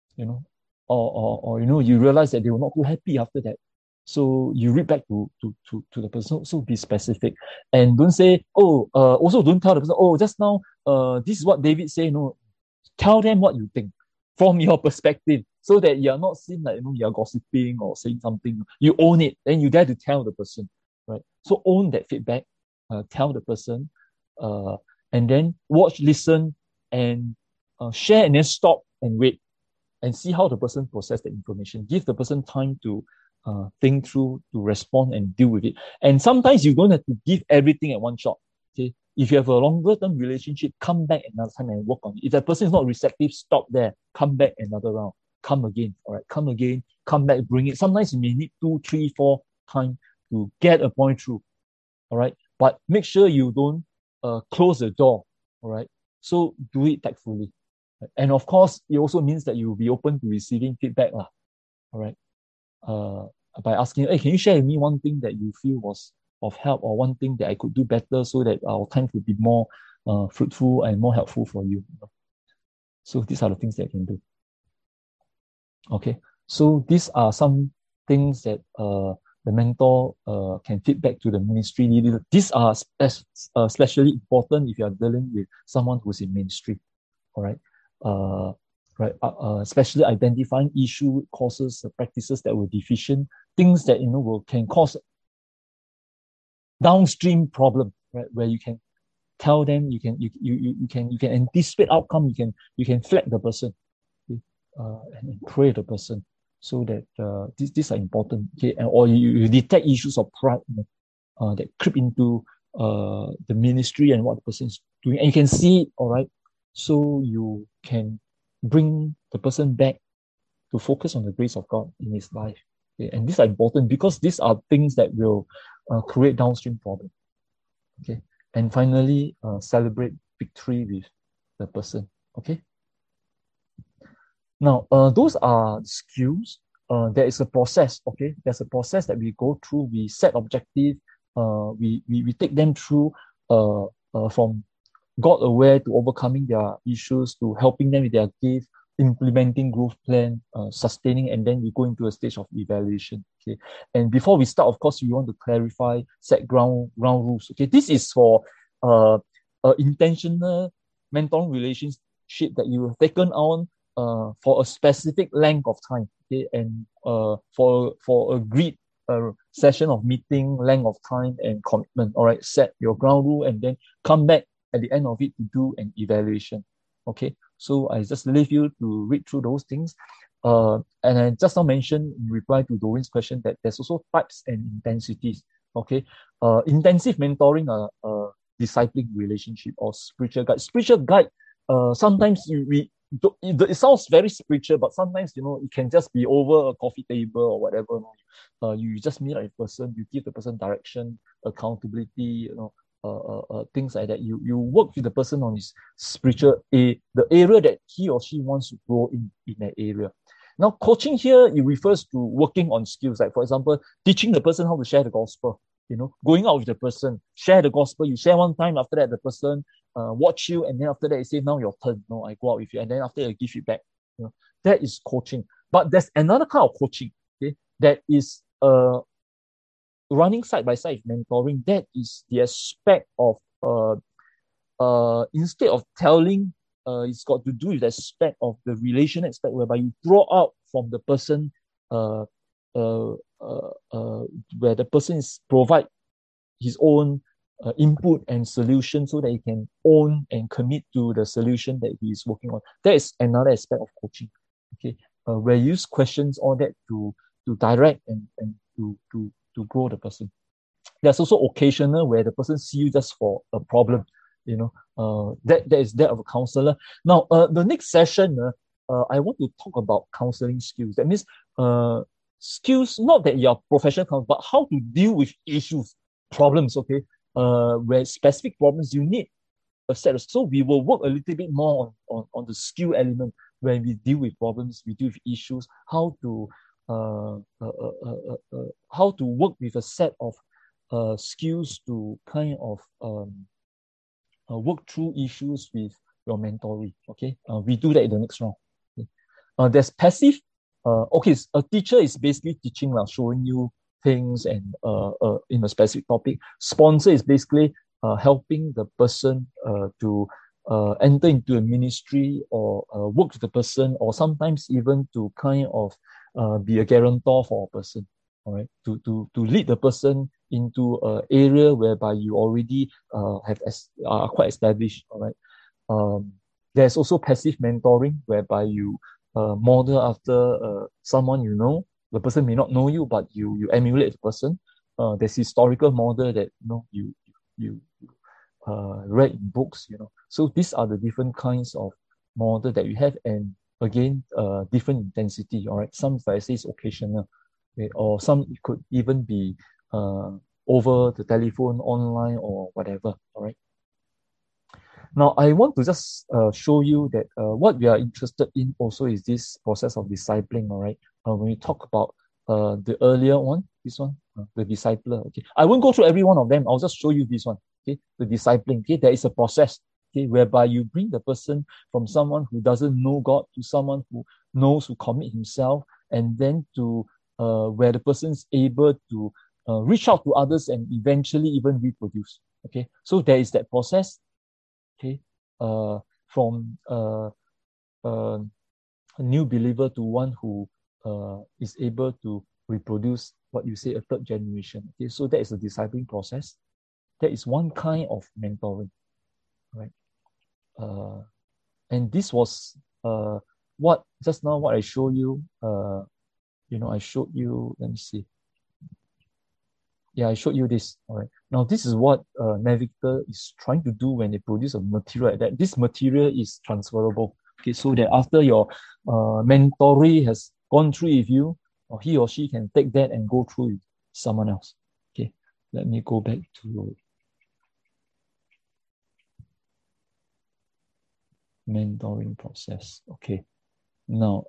or you realize that they were not too happy after that. So you read back to the person. So be specific, and don't say, also don't tell the person, just now, this is what David said. No, tell them what you think from your perspective, so that you're not seen like you're gossiping or saying something. You own it, then you dare to tell the person, right? So own that feedback, tell the person, and then watch, listen, and share, and then stop and wait and see how the person process the information. Give the person time to think through, to respond and deal with it. And sometimes you don't have to give everything at one shot. Okay, if you have a longer term relationship, come back another time and work on it. If that person is not receptive, stop there. Come back another round. Come again. All right, come again. Come back. Bring it. Sometimes you may need 2, 3, 4 times to get a point through. All right, but make sure you don't close the door. All right, so do it tactfully. And of course, it also means that you will be open to receiving feedback. All right. By asking, hey, can you share with me one thing that you feel was of help, or one thing that I could do better so that our time could be more fruitful and more helpful for you. So these are the things that I can do. Okay. So these are some things that the mentor can feedback to the ministry leader. These are especially important if you are dealing with someone who's in ministry. All right. Especially identifying issue, causes, practices that were deficient, things that can cause downstream problem, right? Where you can tell them, you can anticipate outcome, you can flag the person, okay? And pray the person, so that these are important, okay? Or you detect issues of pride that creep into the ministry and what the person is doing, and you can see it, all right? So you can bring the person back to focus on the grace of God in his life. Okay? And these are important because these are things that will create downstream problems. Okay. And finally, celebrate victory with the person. Okay. Now, those are skills. There is a process. Okay. There's a process that we go through. We set objective. We take them through from God aware to overcoming their issues, to helping them with their gift, implementing growth plan, sustaining, and then we go into a stage of evaluation. Okay, and before we start, of course, we want to clarify, set ground rules. Okay, this is for intentional mentoring relationship that you have taken on for a specific length of time. Okay, and for agreed session of meeting, length of time, and commitment. All right, set your ground rule and then come back at the end of it to do an evaluation. Okay, so I just leave you to read through those things. And I just now mentioned in reply to Doreen's question that there's also types and intensities. Okay, intensive mentoring, discipling relationship, or spiritual guide. Spiritual guide, sometimes it sounds very spiritual, but sometimes, it can just be over a coffee table or whatever. You just meet a person, you give the person direction, accountability, things like that. You work with the person on his the area that he or she wants to grow in that area. Now, coaching here, it refers to working on skills. Like, for example, teaching the person how to share the gospel, going out with the person, share the gospel. You share one time, after that, the person watch you, and then after that, you say, now your turn. No, I go out with you. And then after that, I give feedback. That is coaching. But there's another kind of coaching, okay, that is running side by side mentoring. That is the aspect of instead of telling, it's got to do with the aspect of the relation aspect, whereby you draw out from the person, where the person is provide his own input and solution, so that he can own and commit to the solution that he is working on. That is another aspect of coaching. Okay, where you use questions, all that to direct and to grow the person. There's also occasional where the person see you just for a problem. That is that of a counselor. Now, the next session, I want to talk about counseling skills. That means skills, not that you're professional counselor, but how to deal with issues, problems, okay? Where specific problems you need a set of. So we will work a little bit more on the skill element when we deal with problems, we deal with issues, how to work with a set of skills to kind of work through issues with your mentoree. Okay, we do that in the next round. Okay. There's passive. Okay, a teacher is basically teaching, showing you things and in a specific topic. Sponsor is basically helping the person to enter into a ministry or work with the person, or sometimes even to kind of be a guarantor for a person. All right, to lead the person into an area whereby you already are quite established. All right. There's also passive mentoring, whereby you model after someone you know. The person may not know you, but you emulate the person. There's historical model that you read in books. So these are the different kinds of model that you have, and again, different intensity. All right, some, like I say, is occasional. Okay, or some it could even be over the telephone, online, or whatever. All right. Now, I want to just show you that what we are interested in also is this process of discipling. All right. When we talk about the earlier one, this one, the discipler. Okay, I won't go through every one of them. I'll just show you this one. Okay, the discipling. Okay, there is a process. Okay, whereby you bring the person from someone who doesn't know God to someone who knows, who commit himself, and then to where the person is able to reach out to others and eventually even reproduce. Okay, so there is that process. Okay, from a new believer to one who is able to reproduce, what you say, a third generation. Okay, so that is a discipling process. That is one kind of mentoring, right? And this was what just now what I showed you. I showed you. Let me see. Yeah, I showed you this. All right. Now, this is what Navigator is trying to do when they produce a material like that. This material is transferable. Okay, so that after your mentoree has gone through with you, or he or she can take that and go through with someone else. Okay, let me go back to mentoring process. Okay, now,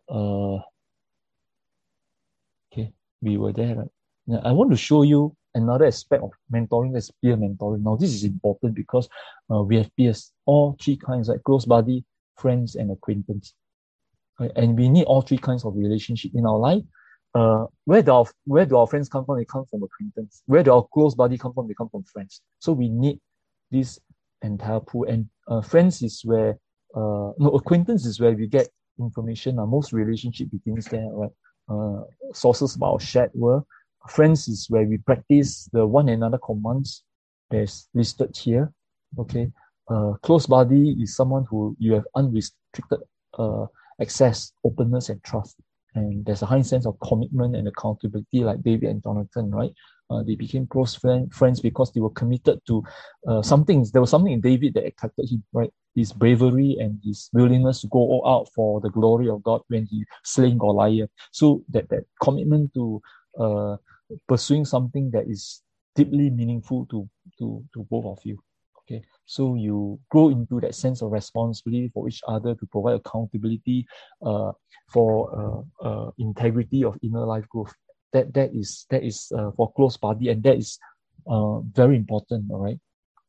okay, we were there, right? Now, I want to show you another aspect of mentoring, that's peer mentoring. Now, this is important because we have peers, all three kinds, like close buddy, friends, and acquaintance. Right? And we need all three kinds of relationship in our life. Where do our friends come from? They come from acquaintance. Where do our close buddy come from? They come from friends. So we need this entire pool. And friends is where, acquaintance is where we get information. Most relationship begins there, right? Sources about our shared world. Friends is where we practice the one another commands that's listed here. Okay. Close buddy is someone who you have unrestricted access, openness, and trust. And there's a high sense of commitment and accountability, like David and Jonathan, right? They became close friends because they were committed to something. There was something in David that attracted him, right? his bravery and his willingness to go all out for the glory of God when he slain Goliath. So that commitment to pursuing something that is deeply meaningful to both of you. Okay, so you grow into that sense of responsibility for each other to provide accountability, for integrity of inner life growth. That is for close party, and that is very important. All right.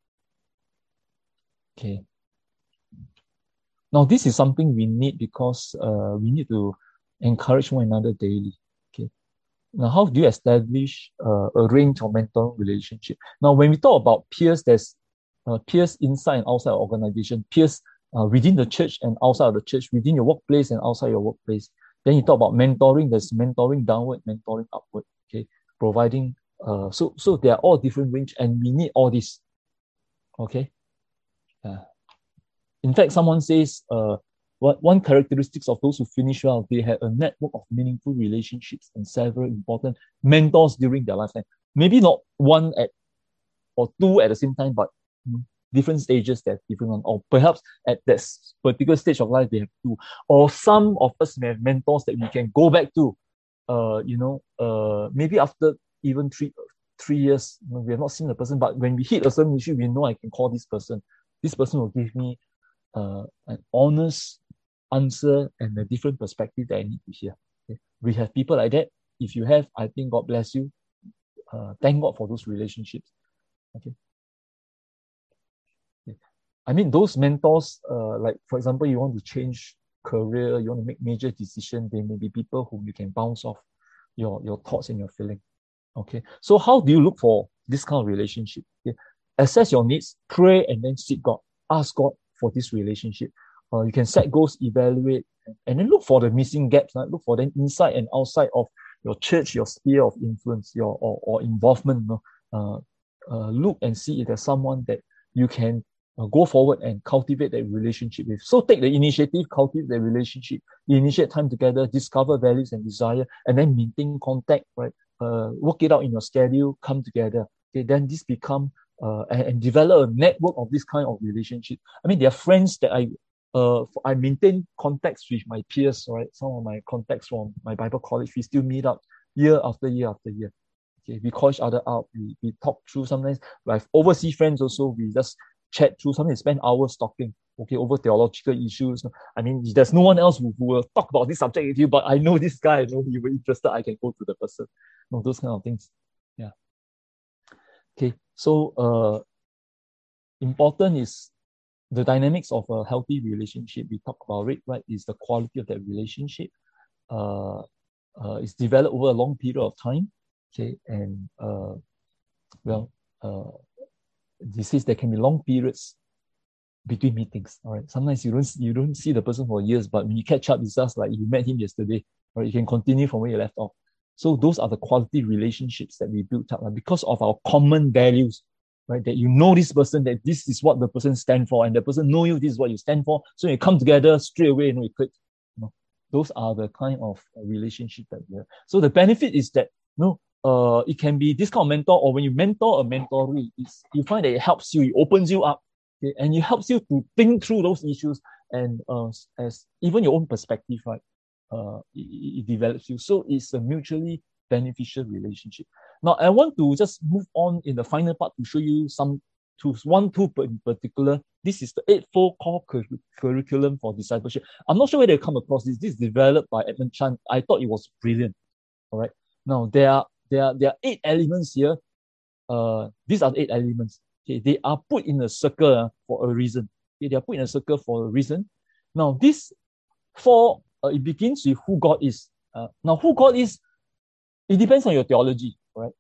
Okay. Now this is something we need because we need to encourage one another daily. Okay. Now, how do you establish a range of mentoring relationship? Now, when we talk about peers, there's peers inside and outside of organization, peers within the church and outside of the church, within your workplace and outside your workplace. Then you talk about mentoring. There's mentoring downward, mentoring upward. Okay, providing. So they are all different range, and we need all this. Okay. In fact, someone says, one characteristics of those who finish well, they have a network of meaningful relationships and several important mentors during their lifetime. Maybe not one or two at the same time, but different stages that different one, or perhaps at that particular stage of life they have two, or some of us may have mentors that we can go back to. Maybe after even 3 years, we have not seen the person, but when we hit a certain issue, we know I can call this person. This person will give me an honest answer and a different perspective that I need to hear. Okay? We have people like that. If you have, I think God bless you. Thank God for those relationships. Okay. I mean, those mentors, like for example, you want to change career, you want to make major decisions, they may be people whom you can bounce off your thoughts and your feeling. Okay. So how do you look for this kind of relationship? Okay? Assess your needs, pray, and then seek God. Ask God for this relationship. You can set goals, evaluate, and then look for the missing gaps. Right? Look for them inside and outside of your church, your sphere of influence, or involvement. Look and see if there's someone that you can go forward and cultivate that relationship with. So take the initiative, cultivate the relationship, initiate time together, discover values and desire, and then maintain contact, right? Work it out in your schedule, come together. Okay, then this become and develop a network of this kind of relationship. I mean, there are friends that I maintain contacts with my peers, right? Some of my contacts from my Bible college, we still meet up year after year after year. Okay, we call each other out, we talk through. Sometimes I have overseas friends also, we just chat through, sometimes spend hours talking, okay, over theological issues. I mean, there's no one else who will talk about this subject with you, but I know this guy, I know you were interested, I can go to the person. Those kind of things. Yeah. Okay, so important is the dynamics of a healthy relationship. We talk about it, right? Is the quality of that relationship. It's developed over a long period of time. Okay, and this is there can be long periods between meetings. All right, sometimes you don't see the person for years, but when you catch up, it's just like you met him yesterday. Or you can continue from where you left off. So those are the quality relationships that we built up, right? Because of our common values, right? That you know this person, that this is what the person stands for, and the person know you, this is what you stand for. So you come together straight away, you click. Those are the kind of relationship that we have. So the benefit is that it can be this kind of mentor, or when you mentor a mentoree, you find that it helps you, it opens you up, okay? And it helps you to think through those issues, and as even your own perspective, right? It develops you. So it's a mutually beneficial relationship. Now, I want to just move on in the final part to show you some tools. One tool in particular, this is the Eightfold Core Curriculum for Discipleship. I'm not sure whether you come across this. This is developed by Edmund Chan. I thought it was brilliant. All right. Now, there are 8 elements here. These are the 8 elements. Okay, they are put in a circle for a reason. Okay, they are put in a circle for a reason. Now, this 4, it begins with who God is. Now, who God is, it depends on your theology, right?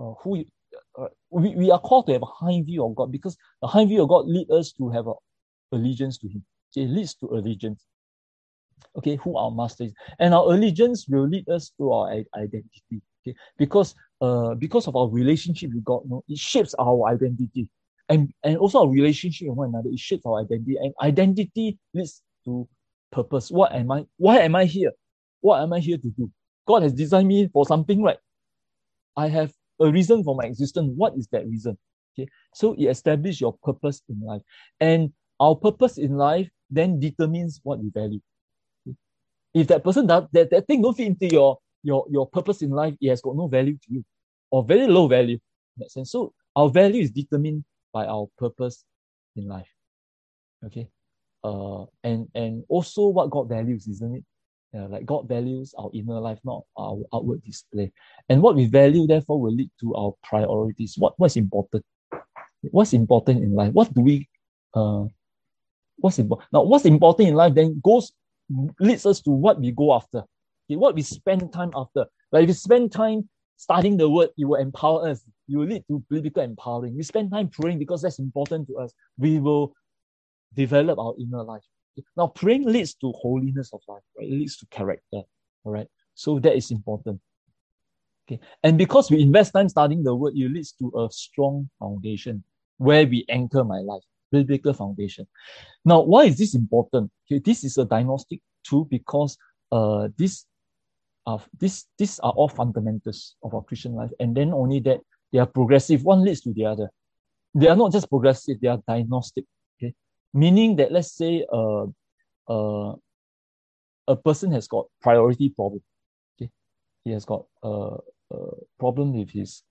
We are called to have a high view of God, because a high view of God leads us to have allegiance to Him. Okay, it leads to allegiance. Okay, who our master is, and our allegiance will lead us to our identity. Okay, because of our relationship with God, it shapes our identity, and also our relationship with one another. It shapes our identity, and identity leads to purpose. What am I? Why am I here? What am I here to do? God has designed me for something, right? I have a reason for my existence. What is that reason? Okay, so you establish your purpose in life, and our purpose in life then determines what we value. If that person does that thing don't fit into your purpose in life, it has got no value to you, or very low value in that sense. So our value is determined by our purpose in life. Okay. And also what God values, isn't it? Like God values our inner life, not our outward display. And what we value, therefore, will lead to our priorities. What's important? What's important in life? What do we what's important? Now, what's important in life then leads us to what we go after. Okay, what we spend time after. Like if we spend time studying the word, it will empower us. It will lead to biblical empowering. We spend time praying because that's important to us. We will develop our inner life. Now, praying leads to holiness of life, right? It leads to character, all right? So that is important. Okay. And because we invest time studying the word, it leads to a strong foundation where we anchor my life, biblical foundation. Now, why is this important? Okay, this is a diagnostic tool because these are all fundamentals of our Christian life. And then only that, they are progressive. One leads to the other. They are not just progressive, they are diagnostic. Okay, meaning that let's say a person has got priority problem. Okay, he has got a problem with his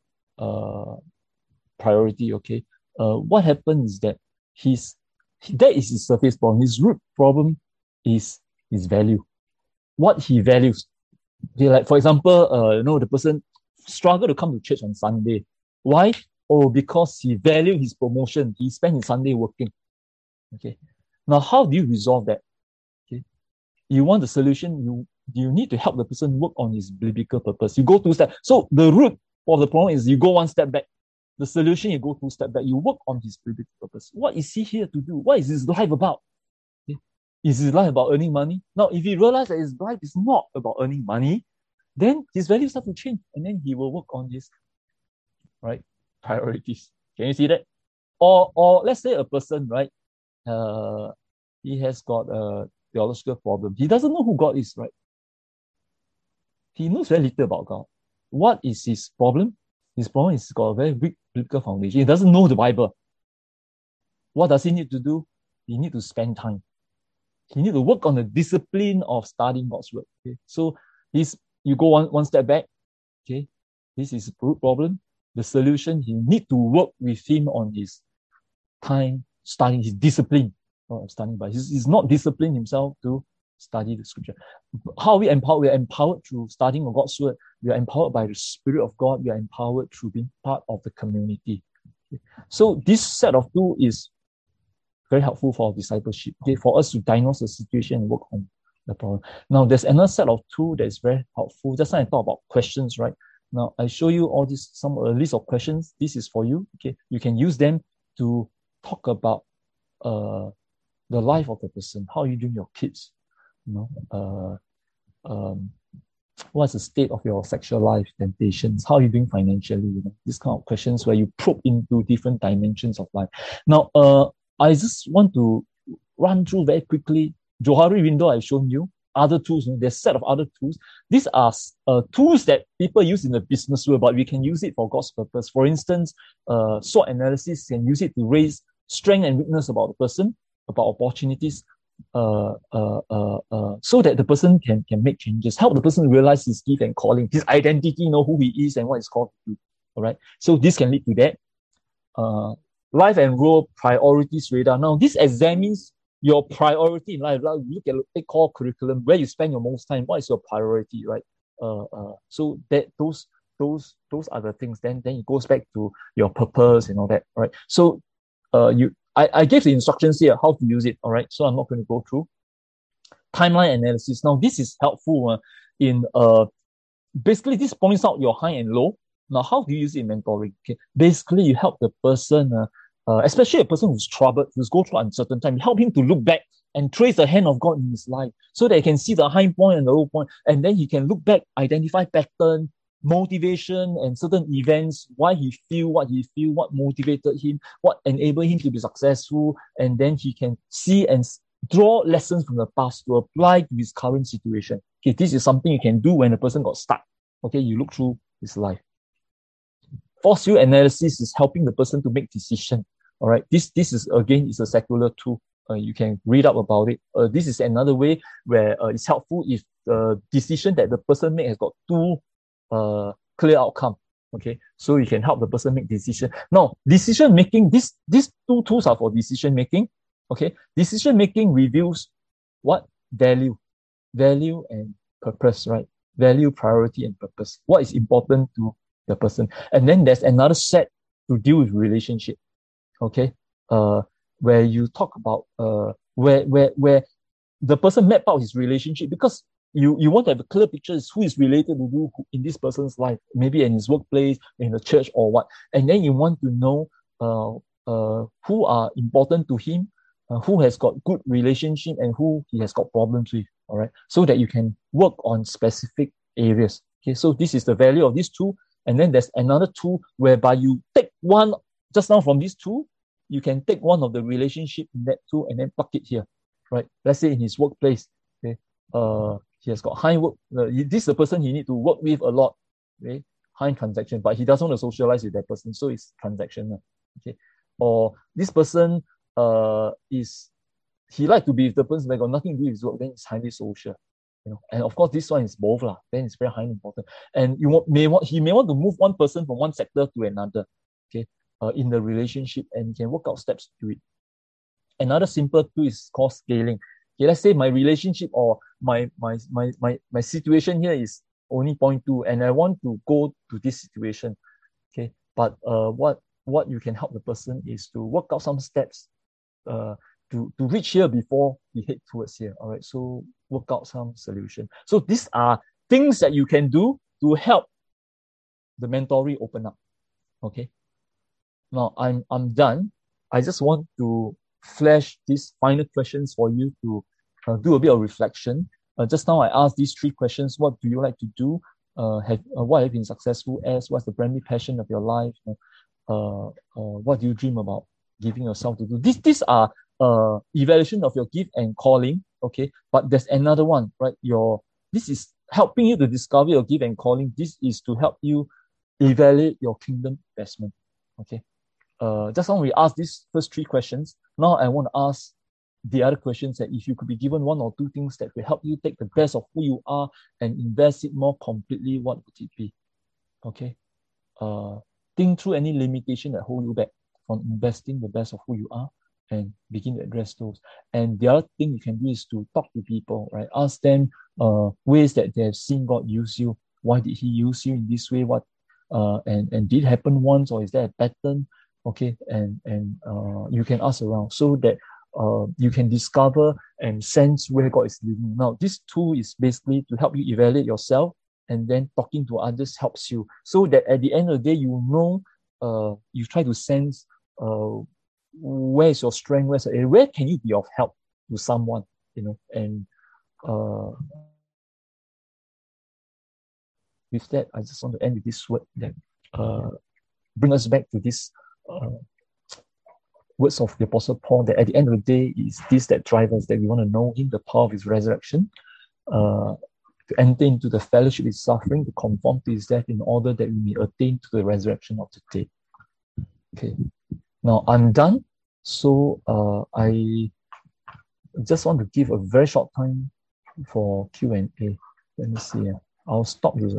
priority. Okay, what happens is that that is his surface problem. His root problem is his value, what he values. Okay, like for example, the person struggle to come to church on Sunday. Why? Oh, because he value his promotion. He spent his Sunday working. Okay. Now, how do you resolve that? Okay. You want the solution, you need to help the person work on his biblical purpose. You go 2 steps. So the root of the problem is you go 1 step back. The solution, you go 2 steps back. You work on his biblical purpose. What is he here to do? What is his life about? Okay. Is his life about earning money? Now, if he realizes that his life is not about earning money, then his values start to change, and then he will work on his priorities. Can you see that? Or let's say a person, right? He has got a theological problem. He doesn't know who God is, right? He knows very little about God. What is his problem? His problem is he's got a very weak biblical foundation. He doesn't know the Bible. What does he need to do? He need to spend time. He need to work on the discipline of studying God's word. Okay? So you go one step back. Okay, this is a root problem. The solution, he need to work with him on his time studying, his discipline of studying. But he's not disciplined himself to study the scripture. How are we empowered? We are empowered through studying of God's word. We are empowered by the Spirit of God. We are empowered through being part of the community. Okay. So this set of tools is very helpful for our discipleship. Okay, for us to diagnose the situation and work on the problem. Now, there's another set of tools that is very helpful. Just like I talk about questions, right? Now, I show you all this, a list of questions. This is for you. Okay, you can use them to talk about the life of the person. How are you doing your kids? What's the state of your sexual life, temptations? How are you doing financially? These kind of questions where you probe into different dimensions of life. Now, I just want to run through very quickly. Johari window I've shown you. Other tools, there's a set of other tools. These are tools that people use in the business world, but we can use it for God's purpose. For instance, SWOT analysis can use it to raise strength and weakness about the person, about opportunities, so that the person can make changes, help the person realize his gift and calling, his identity, know who he is and what he's called to do. All right. So this can lead to that. Life and role priorities radar. Now, this examines your priority in life. Look at the core curriculum, where you spend your most time. What is your priority, right? So that those are the things. Then it goes back to your purpose and all that, right? So I gave the instructions here how to use it. All right. So I'm not going to go through timeline analysis. Now this is helpful in basically this points out your high and low. Now how do you use it in mentoring? Okay, basically you help the person. Especially a person who's troubled, who's go through uncertain time, help him to look back and trace the hand of God in his life so that he can see the high point and the low point. And then he can look back, identify pattern, motivation, and certain events, why he feel, what motivated him, what enabled him to be successful. And then he can see and draw lessons from the past to apply to his current situation. Okay, this is something you can do when a person got stuck. Okay, you look through his life. Force field analysis is helping the person to make decision. All right. This is again is a secular tool. You can read up about it. This is another way where it's helpful if the decision that the person make has got two clear outcome. Okay, so you can help the person make decision. Now, decision making, these two tools are for decision making. Okay, decision making reveals what? Value and purpose, right? Value, priority, and purpose. What is important to the person? And then there's another set to deal with relationship. Okay, where you talk about where the person map out his relationship, because you want to have a clear picture is who is related to you in this person's life, maybe in his workplace, in the church, or what. And then you want to know who are important to him, who has got good relationship, and who he has got problems with. All right, so that you can work on specific areas. Okay, so this is the value of this tool. And then there's another tool whereby you take one just now from this tool, you can take one of the relationship in that tool and then plug it here, right? Let's say in his workplace, okay, he has got high work. This is the person he need to work with a lot, okay? High transaction, but he doesn't want to socialize with that person, so it's transactional, okay? Or this person he like to be with the person that got nothing to do with his work, then it's highly social. And of course, this one is both lah. Then it's very highly important. And he may want to move one person from one sector to another, okay, in the relationship, and you can work out steps to it. Another simple tool is called scaling. Okay, let's say my relationship or my situation here is only 0.2, and I want to go to this situation. Okay, but what you can help the person is to work out some steps to reach here before we head towards here. All right, so work out some solution. So these are things that you can do to help the mentoring open up. Okay. Now I'm done. I just want to flash these final questions for you to do a bit of reflection. Just now I asked these 3 questions. What do you like to do? What have you been successful as? What's the primary passion of your life? What do you dream about giving yourself to do? These are evaluation of your gift and calling. Okay, but there's another one, right? This is helping you to discover your gift and calling. This is to help you evaluate your kingdom investment. Okay. Just now we asked these first 3 questions. Now I want to ask the other questions, that if you could be given 1 or 2 things that will help you take the best of who you are and invest it more completely, what would it be? Okay. Think through any limitation that hold you back from investing the best of who you are and begin to address those. And the other thing you can do is to talk to people, right? Ask them ways that they have seen God use you. Why did he use you in this way? What and did it happen once, or is there a pattern? Okay, and you can ask around so that you can discover and sense where God is leading. Now, this tool is basically to help you evaluate yourself, and then talking to others helps you, so that at the end of the day, you know, you try to sense where is your strength, where can you be of help to someone, and with that, I just want to end with this word that bring us back to this words of the Apostle Paul, that at the end of the day, is this that drives us, that we want to know him, the power of his resurrection, to enter into the fellowship of his suffering, to conform to his death, in order that we may attain to the resurrection of the dead. Okay, now I'm done. So I just want to give a very short time for Q&A. Let me see. I'll stop this.